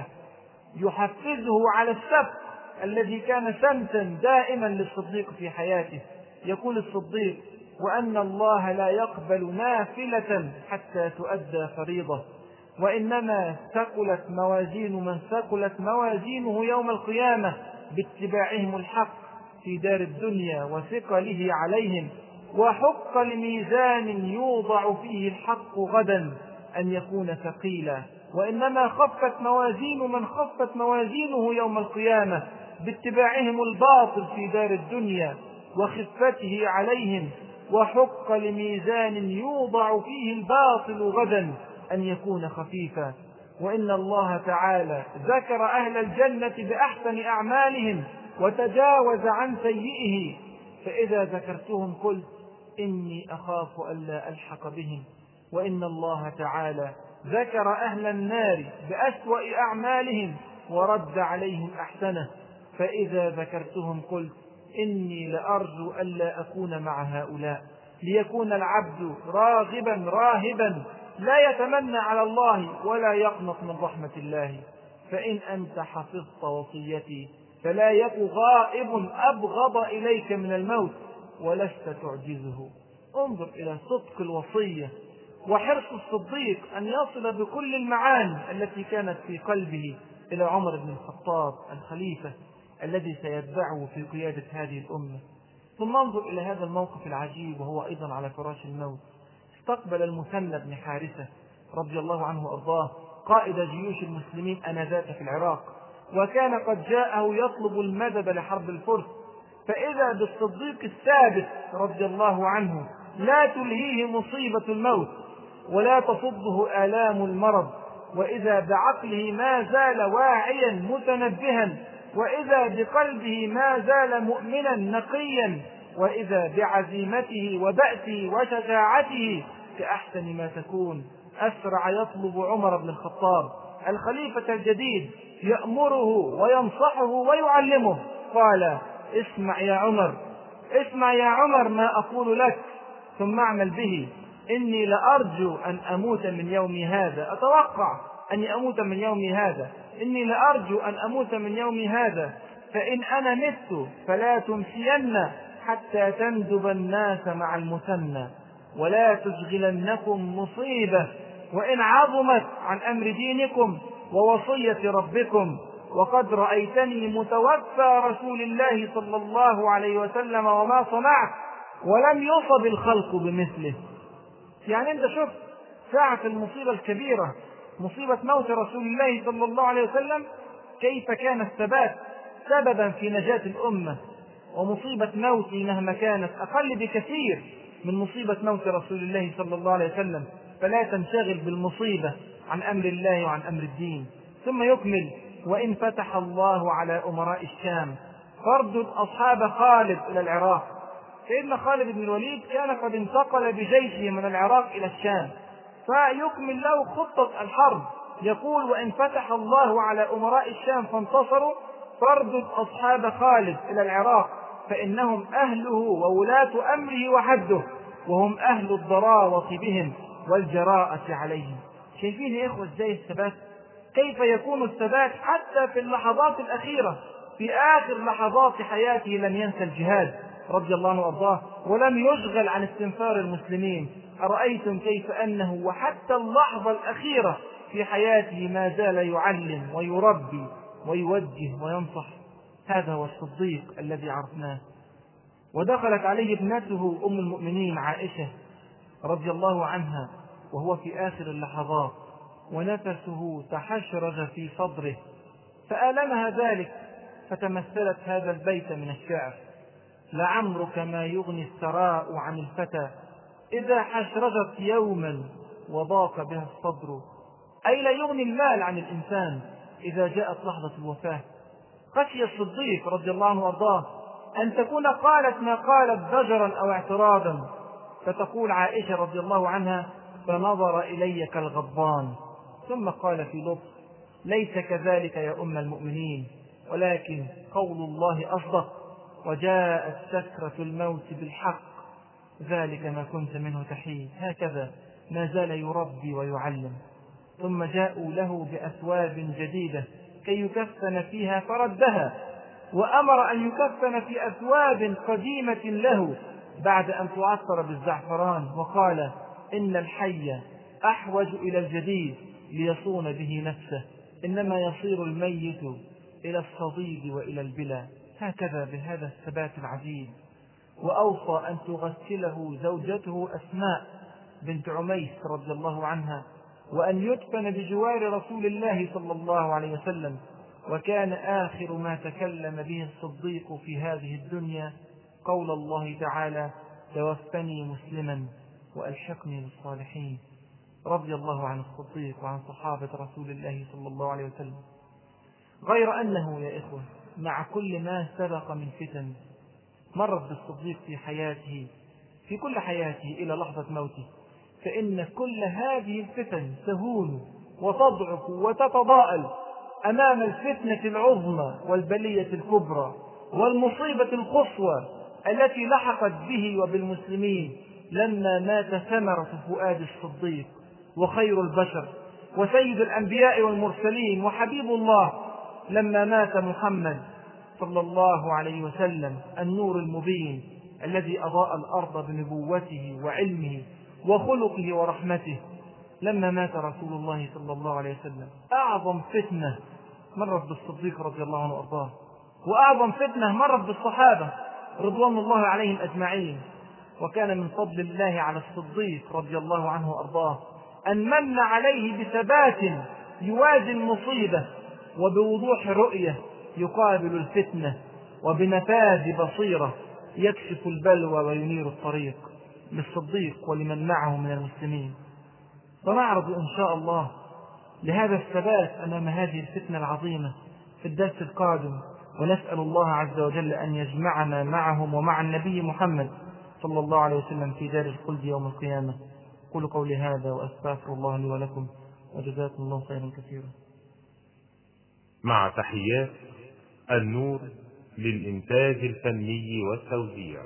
يحفزه على السبق الذي كان سمتا دائما للصديق في حياته. يقول الصديق: وأن الله لا يقبل نافلة حتى تؤدى فريضة، وإنما ثقلت موازين من ثقلت موازينه يوم القيامة باتباعهم الحق في دار الدنيا وثقله عليهم، وحق لميزان يوضع فيه الحق غدا أن يكون ثقيلا، وإنما خفت موازين من خفت موازينه يوم القيامة باتباعهم الباطل في دار الدنيا وخفته عليهم، وحق لميزان يوضع فيه الباطل غدا أن يكون خفيفا. وإن الله تعالى ذكر أهل الجنة بأحسن أعمالهم وتجاوز عن سيئه، فإذا ذكرتهم قلت إني أخاف ألا ألحق بهم. وإن الله تعالى ذكر أهل النار بأسوأ أعمالهم ورد عليهم أحسنه، فإذا ذكرتهم قلت إني لأرجو ألا أكون مع هؤلاء. ليكون العبد راغبا راهبا لا يتمنى على الله ولا يقنط من رحمة الله. فإن أنت حفظت وصيتي فلا يك غائب أبغض إليك من الموت ولست تعجزه. انظر إلى صدق الوصية وحرص الصديق أن يصل بكل المعاني التي كانت في قلبه إلى عمر بن الخطاب الخليفة الذي سيتبعه في قيادة هذه الأمة. ثم انظر إلى هذا الموقف العجيب وهو أيضا على فراش الموت. استقبل المثنى بن حارثة رضي الله عنه وأرضاه قائد جيوش المسلمين آنذاك في العراق، وكان قد جاءه يطلب المدد لحرب الفرس، فإذا بالصديق الثابت رضي الله عنه لا تلهيه مصيبة الموت ولا تصده آلام المرض، وإذا بعقله ما زال واعيا متنبها، وإذا بقلبه ما زال مؤمنا نقيا، وإذا بعزيمته وبأسه وشجاعته كأحسن ما تكون أسرع يطلب عمر بن الخطاب الخليفة الجديد يأمره وينصحه ويعلمه. قال: اسمع يا عمر، اسمع يا عمر ما أقول لك ثم اعمل به. إني لأرجو أن أموت من يومي هذا، أتوقع أني أموت من يومي هذا، إني لأرجو أن أموت من يومي هذا، فإن أنا مت فلا تمسين حتى تندب الناس مع المثنى، ولا تشغلنكم مصيبة وإن عظمت عن أمر دينكم ووصية ربكم، وقد رأيتني متوفى رسول الله صلى الله عليه وسلم وما صنعت ولم يصب الخلق بمثله. يعني أنت شوف ساعة المصيبة الكبيرة، مصيبة موت رسول الله صلى الله عليه وسلم، كيف كان الثبات سببا في نجاة الأمة، ومصيبة موته مهما كانت أقل بكثير من مصيبة موت رسول الله صلى الله عليه وسلم، فلا تنشغل بالمصيبة عن أمر الله وعن أمر الدين. ثم يكمل: وإن فتح الله على أمراء الشام فاردد أصحاب خالد إلى العراق. سيدنا خالد بن الوليد كان قد انتقل بجيشه من العراق إلى الشام، فيكمل له خطة الحرب، يقول: وإن فتح الله على أمراء الشام فانتصروا فاردد أصحاب خالد إلى العراق، فإنهم أهله وولاة أمره وحده، وهم أهل الضراوة بهم والجراءة عليهم. شايفين يا إخوة ازاي الثبات؟ كيف يكون الثبات حتى في اللحظات الأخيرة؟ في آخر لحظات حياته لم ينسى الجهاد رضي الله عنه وارضاه، ولم يشغل عن استنفار المسلمين. أرأيتم كيف أنه وحتى اللحظة الأخيرة في حياته ما زال يعلم ويربي ويوجه وينصح. هذا هو الصديق الذي عرفناه. ودخلت عليه ابنته أم المؤمنين عائشة رضي الله عنها وهو في آخر اللحظات، ونفسه تحشرج في صدره، فآلمها ذلك، فتمثلت هذا البيت من الشعر: لعمرك ما يغني الثراء عن الفتى إذا حشرجت يوما وضاق بها الصدر. أي لا يغني المال عن الإنسان إذا جاءت لحظة الوفاة. خشي الصديق رضي الله عنه وارضاه أن تكون قالت ما قالت ضجرا أو اعتراضا، فتقول عائشة رضي الله عنها: فنظر إلي كالغضبان، ثم قال في لطف: ليس كذلك يا أم المؤمنين، ولكن قول الله أصدق، وجاءت سكرة الموت بالحق، ذلك ما كنت منه تحيد. هكذا ما زال يربي ويعلم. ثم جاءوا له بأثواب جديدة كي يكفن فيها فردها، وأمر أن يكفن في أثواب قديمة له بعد أن تعطر بالزعفران، وقال: إن الحي أحوج إلى الجديد ليصون به نفسه، إنما يصير الميت إلى الصديد وإلى البلا. هكذا بهذا الثبات العجيب وأوصى أن تغسله زوجته أسماء بنت عميس رضي الله عنها، وأن يدفن بجوار رسول الله صلى الله عليه وسلم. وكان آخر ما تكلم به الصديق في هذه الدنيا قول الله تعالى: توفني مسلما وألحقني بالصالحين. رضي الله عن الصديق وعن صحابة رسول الله صلى الله عليه وسلم. غير أنه يا إخوة مع كل ما سبق من فتن مرت بالصديق في حياته، في كل حياته إلى لحظة موته، فإن كل هذه الفتن تهون وتضعف وتتضاءل أمام الفتنة العظمى والبلية الكبرى والمصيبة القصوى التي لحقت به وبالمسلمين لما مات ثمرة فؤاد الصديق وخير البشر وسيد الأنبياء والمرسلين وحبيب الله، لما مات محمد صلى الله عليه وسلم النور المبين الذي أضاء الأرض بنبوته وعلمه وخلقه ورحمته. لما مات رسول الله صلى الله عليه وسلم أعظم فتنة مرت بالصديق رضي الله عنه وأرضاه، وأعظم فتنة مرت بالصحابة رضوان الله عليهم أجمعين. وكان من فضل الله على الصديق رضي الله عنه وأرضاه أن من عليه بثبات يوازي المصيبة، وبوضوح رؤية يقابل الفتنة، وبنفاذ بصيرة يكشف البلوى وينير الطريق للصديق ولمن معه من المسلمين. ونعرض إن شاء الله لهذا الثبات أمام هذه الفتنة العظيمة في الدرس القادم، ونسأل الله عز وجل أن يجمعنا معهم ومع النبي محمد صلى الله عليه وسلم في دار الخلد يوم القيامة. قولوا قولي هذا وأستغفر الله لي ولكم، وجزاكم الله خيرا كثيرا. مع تحيات النور للإنتاج الفني والتوزيع.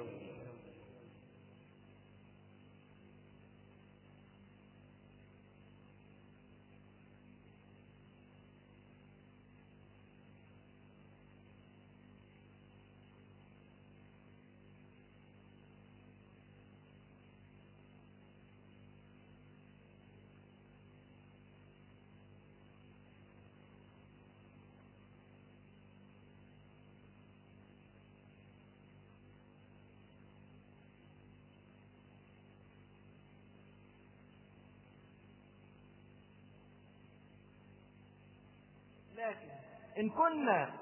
لكن إن كنا